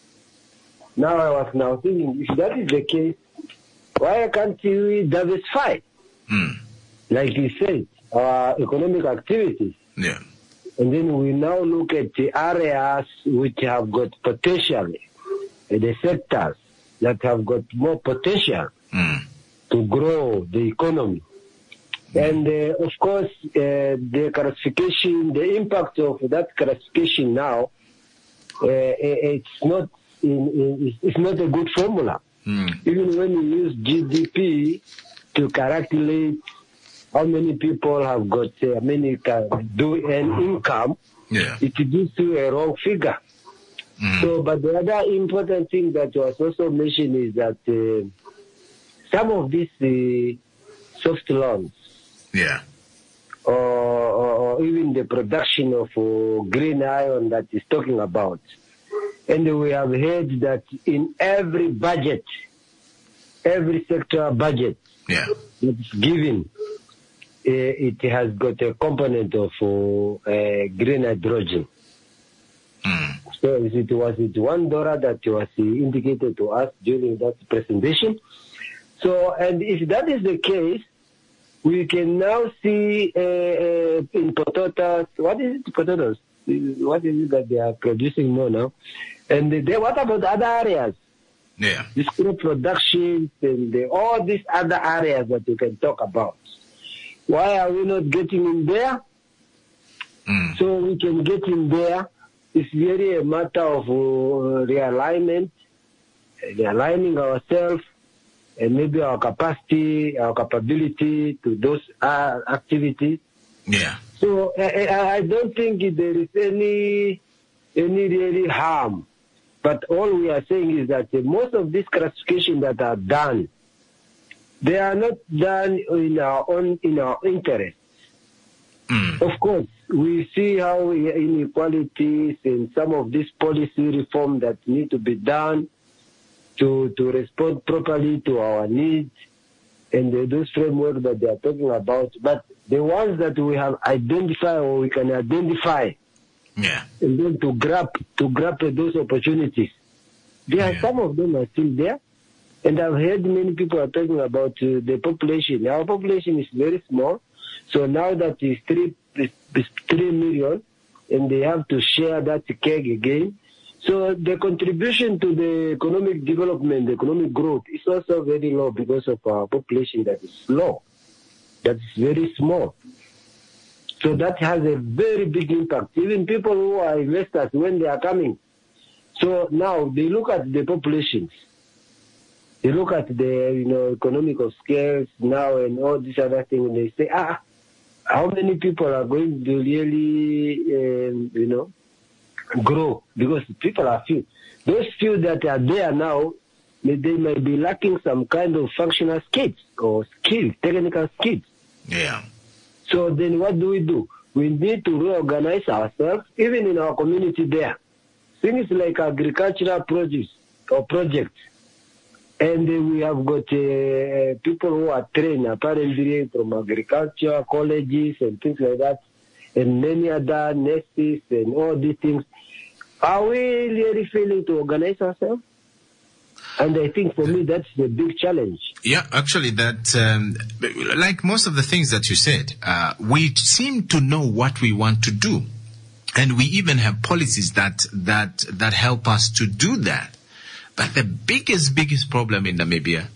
Now I was now thinking, if that is the case, why can't we diversify? Mm. Like he said, our economic activities. Yeah. And then we now look at the areas which have got potential, the sectors that have got more potential mm. to grow the economy. Mm. And uh, of course, uh, the classification, the impact of that classification now uh, it's not in, in, it's not a good formula. Mm. Even when you use G D P to calculate how many people have got uh, many can do an income, yeah. it gives you a wrong figure. Mm. So, but the other important thing that was also mentioned is that uh, some of these uh, soft loans, yeah, or, or, or even the production of uh, green iron that is talking about, and we have heard that in every budget, every sector budget yeah. that is given, uh, it has got a component of uh, uh, green hydrogen. Mm. So it was it one dollar that was indicated to us during that presentation. So, and if that is the case, we can now see uh, uh, in potatoes, what is it, potatoes? What is it that they are producing more now? And they, what about other areas? Yeah. This crop production and the, all these other areas that you can talk about. Why are we not getting in there? Mm. So we can get in there. It's really a matter of uh, realignment, realigning ourselves, and maybe our capacity, our capability to those uh, activities. Yeah. So I, I don't think there is any any really harm. But all we are saying is that uh, most of these classifications that are done, they are not done in our own in our interest. Mm. Of course, we see how inequalities and some of these policy reform that need to be done to to respond properly to our needs and the, those frameworks that they are talking about. But the ones that we have identified or we can identify, yeah, and then to grab to grab those opportunities, there are some of them are still there. And I've heard many people are talking about uh, the population. Our population is very small. So now that is three, is three million, and they have to share that cake again. So the contribution to the economic development, the economic growth, is also very low because of our population that is low, that is very small. So that has a very big impact. Even people who are investors, when they are coming, so now they look at the populations. They look at the, you know, economic of scales now and all these other things, and they say, ah, how many people are going to really, um, you know, grow? Because people are few. Those few that are there now, they, they might be lacking some kind of functional skills or skills, technical skills. Yeah. So then what do we do? We need to reorganize ourselves, even in our community there. Things like agricultural produce or projects. And uh, we have got uh, people who are trained apparently from agriculture colleges and things like that, and many other nurses and all these things. Are we really failing to organize ourselves? And I think for me that's the big challenge. Yeah, actually, that um, like most of the things that you said, uh, we seem to know what we want to do, and we even have policies that that that help us to do that. But the biggest, biggest problem in Namibia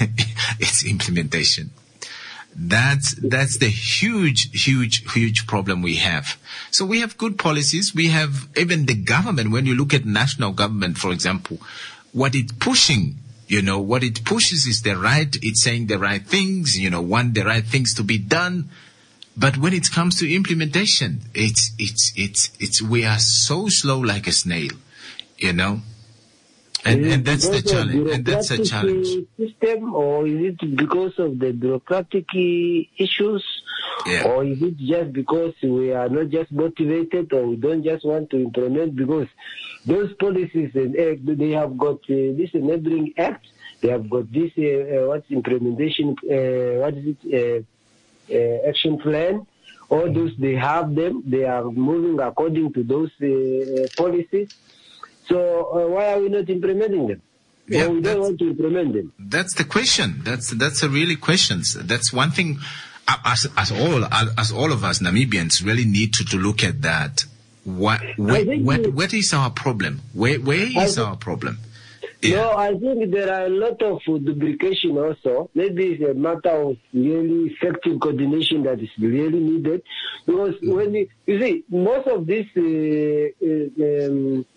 is implementation. That's, that's the huge, huge, huge problem we have. So we have good policies. We have even the government. When you look at national government, for example, what it's pushing, you know, what it pushes is the right, it's saying the right things, you know, want the right things to be done. But when it comes to implementation, it's, it's, it's, it's, we are so slow like a snail, you know. And, and that's the challenge. And that's a challenge. System, or is it because of the bureaucratic issues, yeah. or is it just because we are not just motivated, or we don't just want to implement? Because those policies and uh, they have got uh, this enabling act, they have got this uh, uh, what's implementation, uh, what is it, uh, uh, action plan. All those they have them. They are moving according to those uh, policies. So uh, why are we not implementing them? Yeah, or we don't want to implement them. That's the question. That's that's a really question. That's one thing. As as all as all of us Namibians really need to, to look at that. What where, where, where is our problem? Where where is our problem? Yeah. No, I think there are a lot of uh, duplication also. Maybe it's a matter of really effective coordination that is really needed. Because when you, you see, most of these uh, uh, um,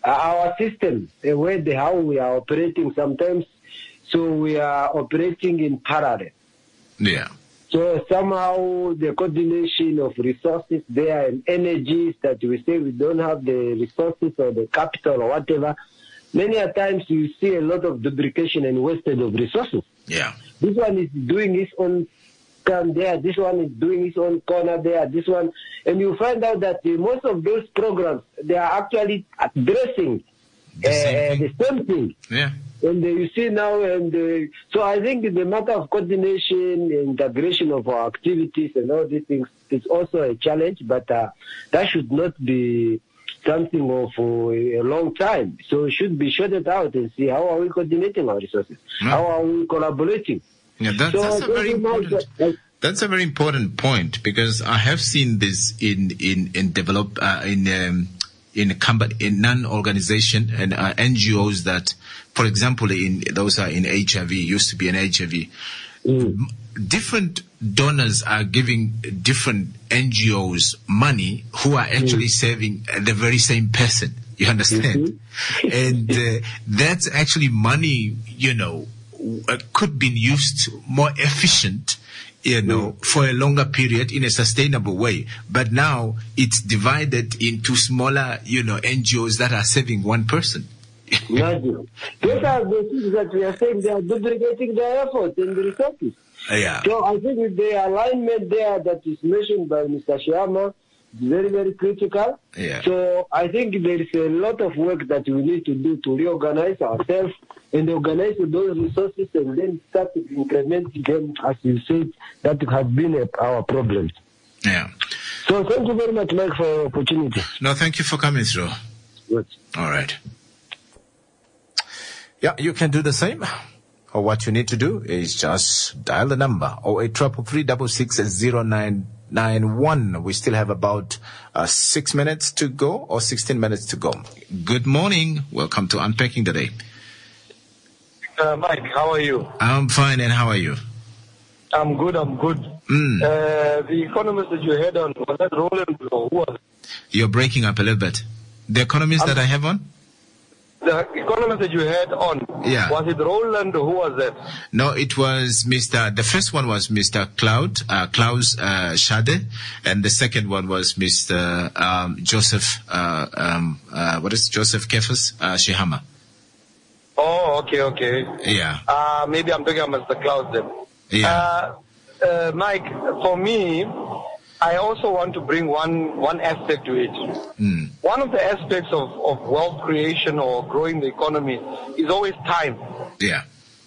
our system, the way the, how we are operating sometimes, so we are operating in parallel. Yeah. So somehow the coordination of resources there and energies that we say we don't have the resources or the capital or whatever, many a times you see a lot of duplication and wastage of resources. Yeah. This one is doing his own can there, this one is doing his own corner there, this one, and you find out that uh, most of those programs, they are actually addressing the same uh, thing. The same thing. Yeah. And uh, you see now, and uh, so I think the matter of coordination, integration of our activities and all these things is also a challenge, but uh, that should not be something of uh, a long time. So it should be sorted out and see how are we coordinating our resources, Yeah. how are we collaborating. Yeah, that, So that's a very those are important. the- That's a very important point, because I have seen this in in in develop uh, in um, in company in non-organization and uh, N G Os that, for example, in those are in H I V, used to be in H I V. Mm. Different donors are giving different N G Os money who are actually Mm. serving the very same person. You understand? Mm-hmm. And uh, that's actually money, you know, uh, could be used more efficient, you know, Mm. for a longer period in a sustainable way. But now it's divided into smaller, you know, N G Os that are serving one person. Imagine. Those are the things that we are saying, they are duplicating their efforts and the resources. Yeah. So I think with the alignment there that is mentioned by Mister Shyama, it's very, very critical. Yeah. So I think there is a lot of work that we need to do to reorganize ourselves and organize those resources and then start to implement them, as you said, that has been a, our problem. Yeah. So thank you very much, Mike, for the opportunity. No, thank you for coming through. Good. All right. Yeah, you can do the same. Or what you need to do is just dial the number oh eight three three six six zero nine nine one. We still have about uh, six minutes to go or sixteen minutes to go. Good morning. Welcome to Unpacking the Day. Uh, Mike, how are you? I'm fine, and how are you? I'm good, I'm good. Mm. Uh, the economist that you had on, was that Roland or who was it? You're breaking up a little bit. The economist I'm- that I have on? The economist that you had on, Yeah. was it Roland or who was that? No, it was Mister The first one was Mister Cloud, uh, Klaus uh, Schade, and the second one was Mister Um, Joseph, uh, um, uh, what is it? Joseph Kefas uh, Shihama. Oh, okay, okay. Yeah, Uh, maybe I'm talking about Mister Klaus then. yeah, Uh, uh, Mike, for me, I also want to bring one, one aspect to it. mm. One of the aspects of, of wealth creation or growing the economy is always time. yeah,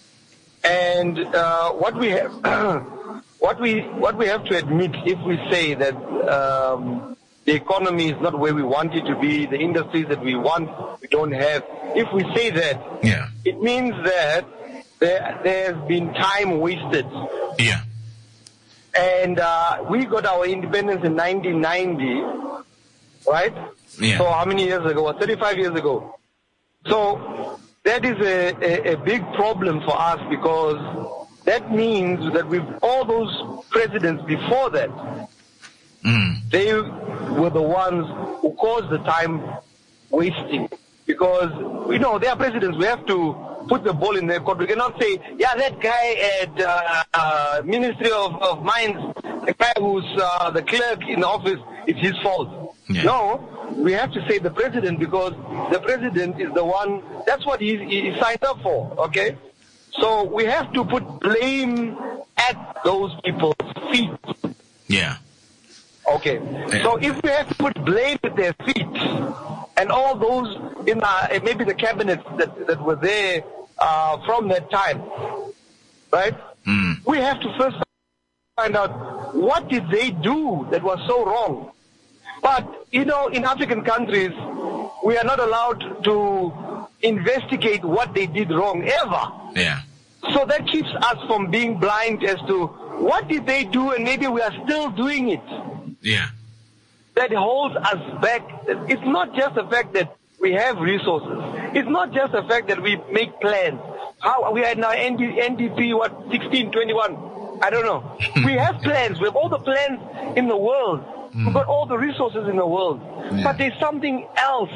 And uh, what we have, what we what we have to admit, if we say that um, the economy is not where we want it to be, the industries that we want we don't have. If we say that, yeah, it means that there there has been time wasted. yeah, And uh, we got our independence in nineteen ninety, right? Yeah. So how many years ago? thirty-five years ago. So that is a, a, a big problem for us, because that means that with all those presidents before that, mm. they were the ones who caused the time wasting. Because, you know, they are presidents. We have to put the ball in their court. We cannot say, yeah, that guy at uh, uh, Ministry of, of Mines, the guy who's uh, the clerk in the office, it's his fault. Yeah. No, we have to say the president, because the president is the one, that's what he, he signed up for, okay? So we have to put blame at those people's feet. yeah, Okay, so if we have to put blame at their feet, and all those in uh, maybe the cabinets that, that were there uh, from that time, right? mm. We have to first find out what did they do that was so wrong. But, you know, in African countries, we are not allowed to investigate what they did wrong ever. yeah, So that keeps us from being blind as to what did they do, and maybe we are still doing it. yeah, That holds us back. It's not just the fact that we have resources. It's not just the fact that we make plans. How we are now N D P, what, sixteen, twenty-one? I don't know. We have plans. We have all the plans in the world. We've got all the resources in the world. Yeah. But there's something else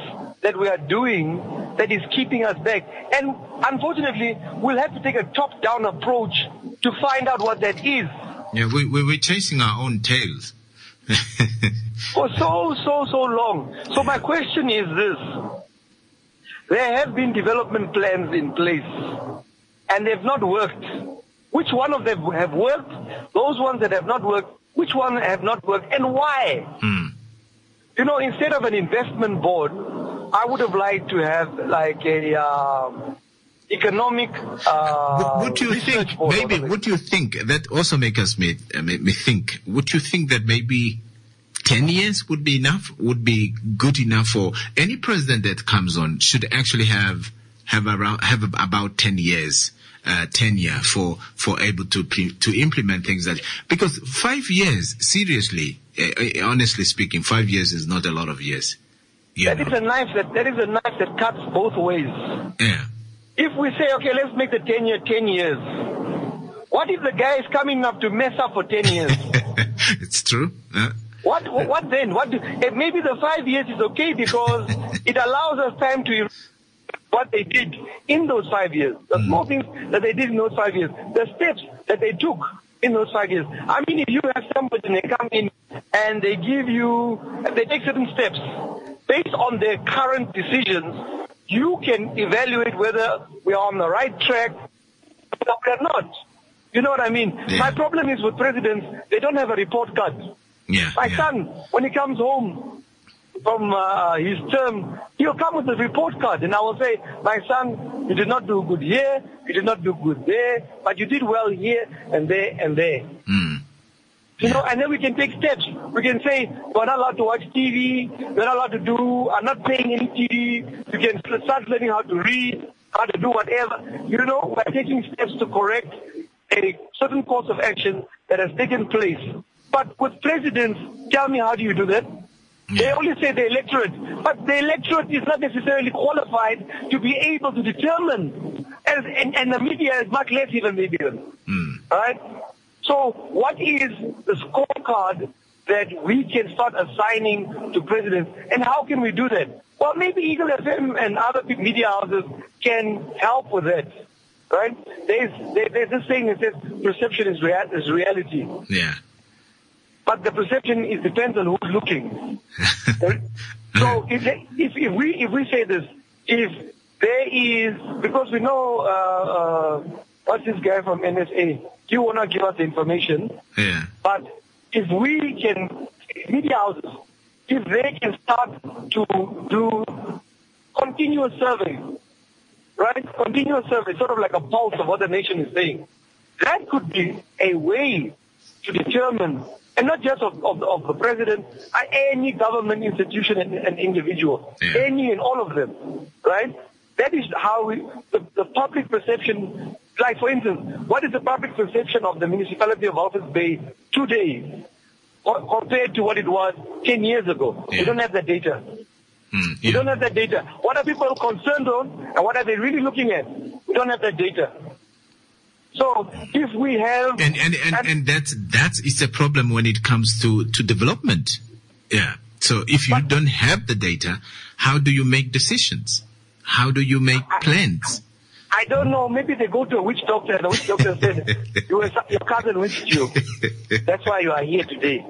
that we are doing that is keeping us back? And unfortunately, we'll have to take a top-down approach to find out what that is. Yeah, we, we, we're chasing our own tails. For so, so, so long. So my question is this. There have been development plans in place, and they've not worked. Which one of them have worked? Those ones that have not worked, which one have not worked, and why? Hmm. You know, instead of an investment board, I would have liked to have like a um, economic uh, Would you think, maybe, would you think, that also make us me, uh, me, me think, would you think that maybe ten years would be enough, would be good enough for any president that comes on should actually have, have around, have about ten years, uh, tenure for, for able to, to implement things that, because five years, seriously, uh, honestly speaking, five years is not a lot of years. You That know? is a knife that, that is a knife that cuts both ways. Yeah. If we say, okay, let's make the tenure ten years, what if the guy is coming up to mess up for ten years? It's true. Uh, What, what what then? What do, eh, maybe the five years is okay because it allows us time to what they did in those five years, the small things that they did in those five years, the steps that they took in those five years. I mean, if you have somebody and they come in and they give you, they take certain steps based on their current decisions, you can evaluate whether we are on the right track or we are not. You know what I mean? Yeah. My problem is with presidents, they don't have a report card. Yeah, My yeah. son, when he comes home from uh, his term, he'll come with a report card, and I will say, my son, you did not do good here, you did not do good there, but you did well here and there and there. Mm. You know, and then we can take steps. We can say, we're not allowed to watch T V, we're not allowed to do, I'm not paying any T V, you can start learning how to read, how to do whatever. You know, we're taking steps to correct a certain course of action that has taken place. But with presidents, tell me, how do you do that? They only say the electorate, but the electorate is not necessarily qualified to be able to determine, and, and, and the media is much less even maybe. Mm. Right? So what is the scorecard that we can start assigning to presidents, and how can we do that? Well, maybe Eagle F M and other big media houses can help with that. Right? There's, there, there's this saying that says perception is, rea- is reality. Yeah. But the perception is depends on who's looking. So if, if if we if we say this, if there is, because we know uh, uh, what's this guy from N S A, he will not give us the information. Yeah. But if we can, media houses, if they can start to do continuous survey, right? Continuous survey, sort of like a pulse of what the nation is saying. That could be a way to determine, and not just of, of, of the president, uh, any government institution and, and individual, Yeah. any and all of them, right? That is how we, the, the public perception, like for instance, what is the public perception of the municipality of Walvis Bay today co- compared to what it was ten years ago? We don't have that data. Mm, We don't have that data. What are people concerned on, and what are they really looking at? We don't have that data. So if we have, and and and, and that's that's it's a problem when it comes to to development. Yeah. So if you don't have the data, how do you make decisions? How do you make plans? I don't know, maybe they go to a witch doctor and the witch doctor said, you were, your cousin witched you. That's why you are here today.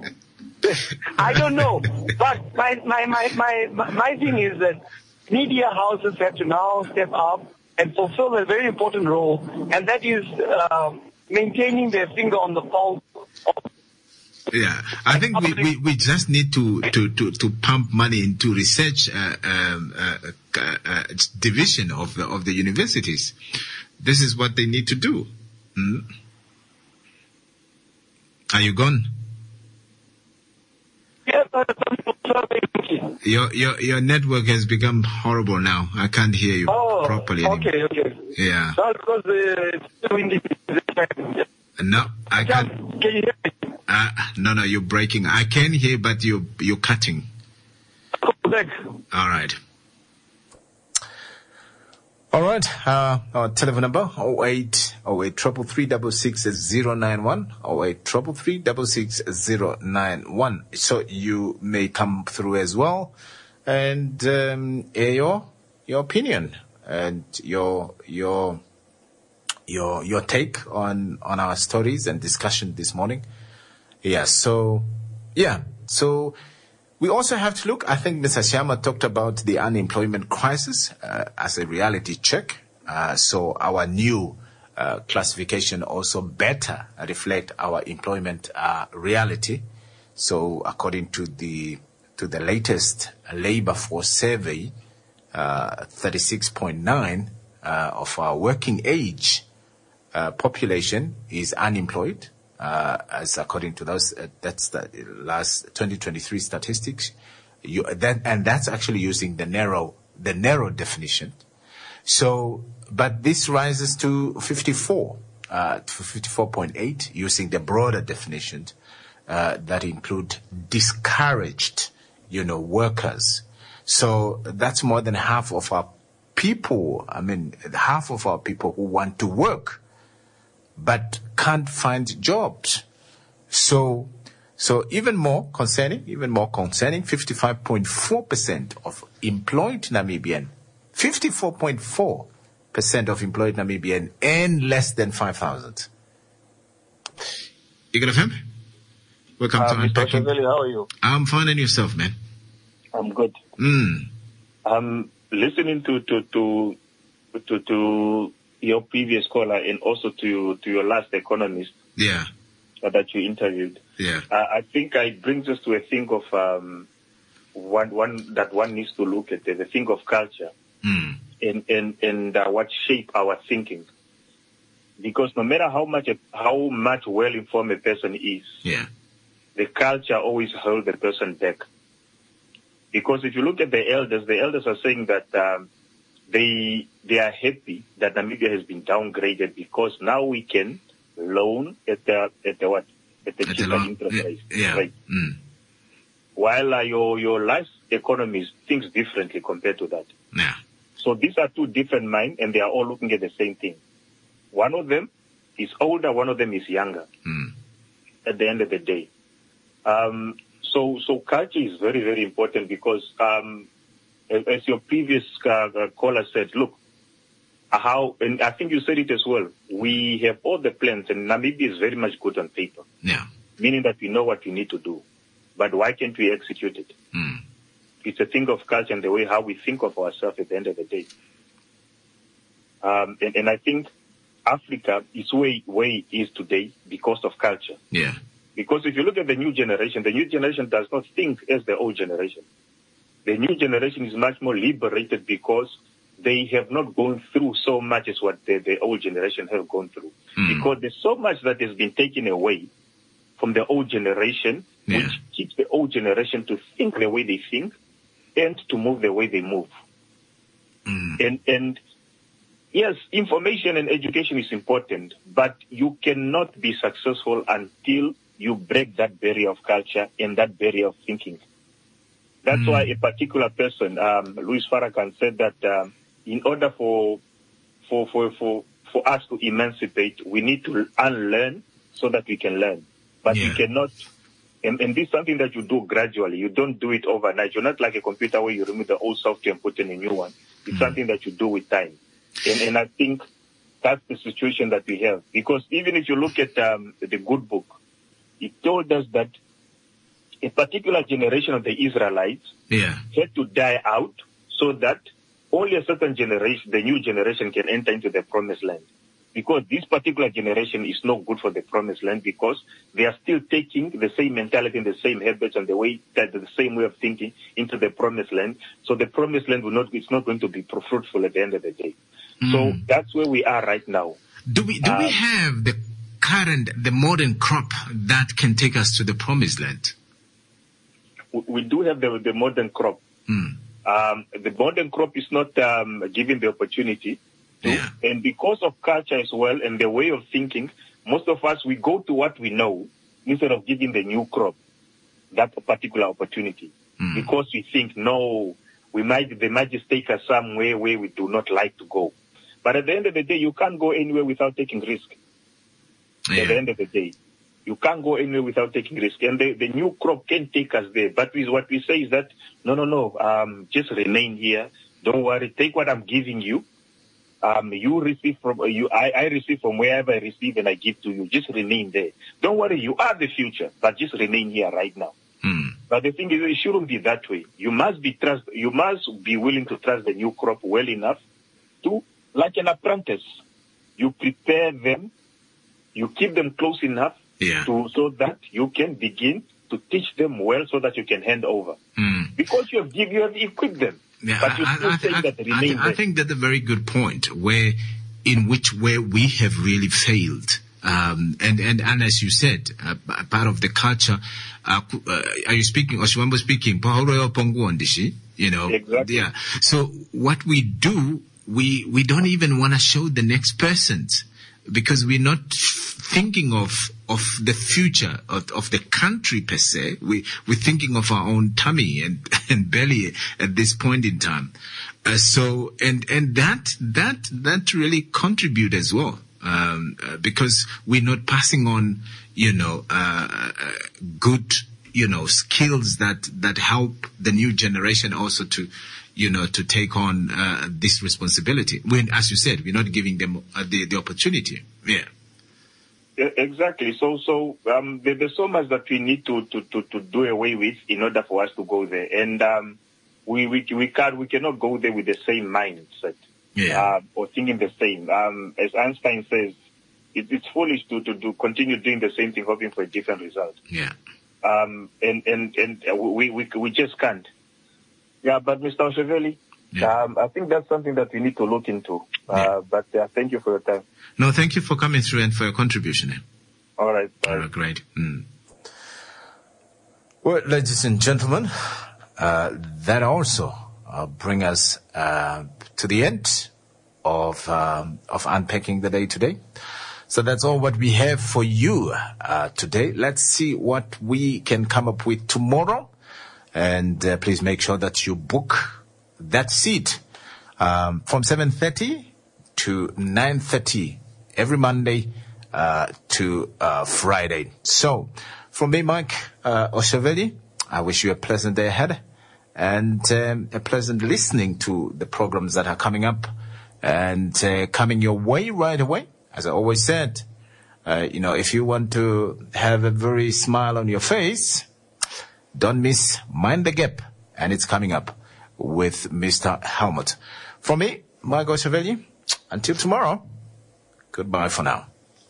I don't know. But my, my, my, my, my thing is that media houses have to now step up and fulfill a very important role, and that is um, maintaining their finger on the pulse of. Yeah, I think we, we, we just need to, to, to, to pump money into research uh, um, uh, uh, uh, division of the of the universities. This is what they need to do. Mm. Are you gone? Yes, Your your your network has become horrible now. I can't hear you oh, properly. okay, okay. Yeah. That's because uh, it's too windy. No, I can't. Can you hear me? Uh, no, no, you're breaking. I can hear, but you're you're cutting. Back. All right. All right. Uh, our telephone number oh eight oh eight triple three double six zero nine one oh eight triple three double six zero nine one. So you may come through as well. and um, your your opinion and your your your your take on on our stories and discussion this morning. Yeah. So yeah. So we also have to look. I think Mister Shyama talked about the unemployment crisis uh, as a reality check. Uh, so our new uh, classification also better reflect our employment uh, reality. So according to the to the latest labor force survey, uh, thirty-six point nine uh, of our working age uh, population is unemployed, uh, as according to those uh, that's the last twenty twenty-three statistics. You, that and that's actually using the narrow the narrow definition. So, but this rises to fifty-four, uh, to fifty-four point eight using the broader definition. Uh, that include discouraged, you know, workers. So that's more than half of our people. I mean, half of our people who want to work, but can't find jobs. So, so even more concerning, even more concerning, fifty-five point four percent of employed Namibian, fifty-four point four percent of employed Namibian earn less than five thousand. Eagle F M? Welcome uh, to Mister Unpacking. Shazeli, how are you? I'm fine, and yourself, man? I'm good. Mm. I'm listening to, to, to, to, to your previous caller and also to, to your last economist. Yeah. Uh, that you interviewed. Yeah. Uh, I think it brings us to a thing of, um, one, one, that one needs to look at, the thing of culture. Mm. And, and, and uh, what shape our thinking. Because no matter how much, a, how much well-informed a person is, yeah. the culture always holds the person back. Because if you look at the elders, the elders are saying that um, they they are happy that Namibia has been downgraded because now we can loan at the at the what at the At cheaper the lo- interest rate. Yeah. Right. Mm. While uh, your your life economy thinks differently compared to that. Yeah. So these are two different minds, and they are all looking at the same thing. One of them is older, one of them is younger. Mm. At the end of the day. Um, so, so culture is very, very important because, um, as your previous uh, caller said, look, how, and I think you said it as well, we have all the plans and Namibia is very much good on paper. Yeah. Meaning that we know what we need to do. But why can't we execute it? Mm. It's a thing of culture and the way how we think of ourselves at the end of the day. Um, and, and I think Africa is where, where it is today because of culture. Yeah. Because if you look at the new generation, the new generation does not think as the old generation. The new generation is much more liberated because they have not gone through so much as what the, the old generation have gone through. Mm. Because there's so much that has been taken away from the old generation, yeah. which keeps the old generation to think the way they think and to move the way they move. Mm. And, and yes, information and education is important, but you cannot be successful until you break that barrier of culture and that barrier of thinking. That's mm. why a particular person, um, Louis Farrakhan, said that um, in order for, for for for for us to emancipate, we need to unlearn so that we can learn. But yeah. you cannot, and, and this is something that you do gradually. You don't do it overnight. You're not like a computer where you remove the old software and put in a new one. It's mm. something that you do with time. And, and I think that's the situation that we have. Because even if you look at um, the good book, it told us that a particular generation of the Israelites yeah. had to die out so that only a certain generation, the new generation, can enter into the promised land. Because this particular generation is not good for the promised land because they are still taking the same mentality and the same habits and the way that the same way of thinking into the promised land. So the promised land will not, it's not going to be fruitful at the end of the day. Mm. So that's where we are right now. Do we, do um, we have the current, the modern crop that can take us to the promised land? We do have the, the modern crop. Mm. Um, the modern crop is not um, given the opportunity to, yeah. and because of culture as well and the way of thinking, most of us, we go to what we know instead of giving the new crop that particular opportunity. Mm. Because we think, no, we might, they might just take us somewhere where we do not like to go. But at the end of the day, you can't go anywhere without taking risk. Yeah. At the end of the day. You can't go anywhere without taking risk. And the, the new crop can take us there. But we, what we say is that, no, no, no, um, just remain here. Don't worry. Take what I'm giving you. Um, you receive from, uh, you, I, I receive from wherever I receive and I give to you. Just remain there. Don't worry. You are the future, but just remain here right now. Hmm. But the thing is, it shouldn't be that way. You must be trust, you must be willing to trust the new crop well enough to, like an apprentice, you prepare them, you keep them close enough yeah. to, so that you can begin to teach them well so that you can hand over. Mm. Because you have give, you have equipped them. Yeah, but you still I, I, saying I, that I, remain I, I think that's a very good point, where in which where we have really failed. Um, and, and, and as you said, uh, part of the culture, uh, uh, are you speaking, Oshiwambo speaking, you know? Exactly. Yeah. So what we do, we, we don't even want to show the next persons, because we're not thinking of, of the future of, of the country per se. We, we're thinking of our own tummy and, and belly at this point in time. Uh, so, and, and that, that, that really contribute as well. Um, uh, because we're not passing on, you know, uh, uh, good, you know, skills that, that help the new generation also to, you know, to take on, uh, this responsibility. When, as you said, we're not giving them uh, the, the opportunity. Yeah. Yeah, exactly. So, so, um, there, there's so much that we need to, to, to, to do away with in order for us to go there. And, um, we, we, we can't, we cannot go there with the same mindset. Yeah. Uh, or thinking the same. Um, as Einstein says, it, it's foolish to, to, to continue doing the same thing, hoping for a different result. Yeah. Um, and, and, and we, we, we just can't. Yeah, but Mister Oshivelli, yeah. um, I think that's something that we need to look into. Uh, yeah. but uh, thank you for your time. No, thank you for coming through and for your contribution. Eh? All right. All right, great. Mm. Well, ladies and gentlemen, uh, that also uh, bring us uh, to the end of um, of unpacking the day today. So that's all what we have for you uh, today. Let's see what we can come up with tomorrow, and uh, please make sure that you book that seat um, from seven thirty to nine thirty every Monday uh, to uh, Friday. So from me, Mike uh, Oshivelli, I wish you a pleasant day ahead. And um, a pleasant listening to the programs that are coming up and uh, coming your way right away. As I always said, uh, you know, if you want to have a very smile on your face, don't miss Mind the Gap, and it's coming up with Mister Helmut. From me, Mike Oshivelli, until tomorrow, goodbye for now.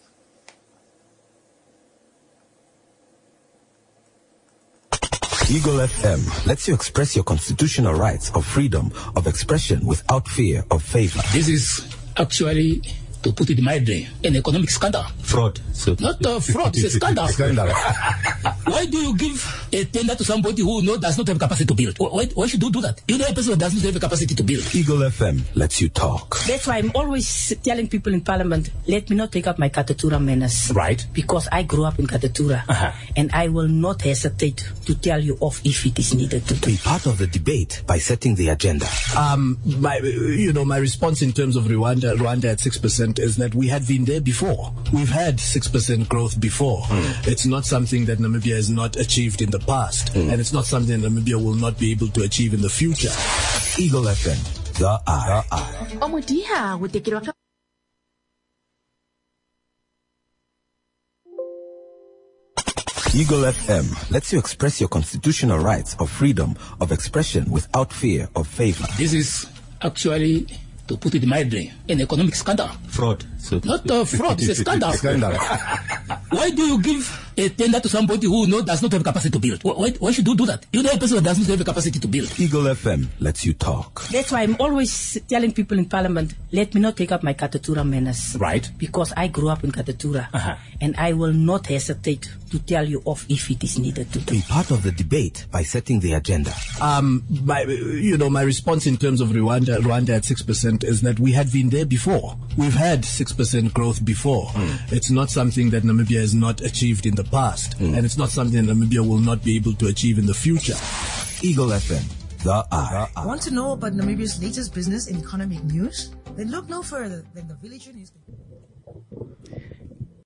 Eagle F M lets you express your constitutional rights of freedom of expression without fear of favor. This is actually, to put it mildly, an economic scandal. Fraud. So Not uh, fraud, it's a scandal. Scandal. Why do you give a tender to somebody who no, does not have capacity to build? Why, why should you do that? You're the person who does not have a capacity to build. Eagle F M lets you talk. That's why I'm always telling people in Parliament, let me not take up my Katatura manners. Right. Because I grew up in Katatura. Uh-huh. And I will not hesitate to tell you off if it is needed to do. Be part of the debate by setting the agenda. Um, my, you know, my response in terms of Rwanda, Rwanda at six percent is that we had been there before. We've had six percent growth before. Mm. It's not something that Namibia has not achieved in the past. Mm. And it's not something that Namibia will not be able to achieve in the future. Eagle F M, the eye. The eye. Omodia would take it. Eagle F M lets you express your constitutional rights of freedom of expression without fear of favor. This is actually, to put it mildly, an economic scandal. Fraud. So Not uh, fraud, it's a scandal. Scandal. Why do you give a tender to somebody who no, does not have capacity to build? Why, why should you do that? You're the person who does not have a capacity to build. Eagle F M lets you talk. That's why I'm always telling people in Parliament, let me not take up my Katatura manners. Right. Because I grew up in Katatura. Uh-huh. And I will not hesitate to tell you off if it is needed to do. Be part of the debate by setting the agenda. Um, my, you know, my response in terms of Rwanda, Rwanda at six percent is that we had been there before. We've had six percent growth before. Mm. It's not something that Namibia has not achieved in the past. Mm. And it's not something that Namibia will not be able to achieve in the future. Eagle F M, the eye. Want to know about Namibia's latest business and economic news? Then look no further than the Villager Newspaper.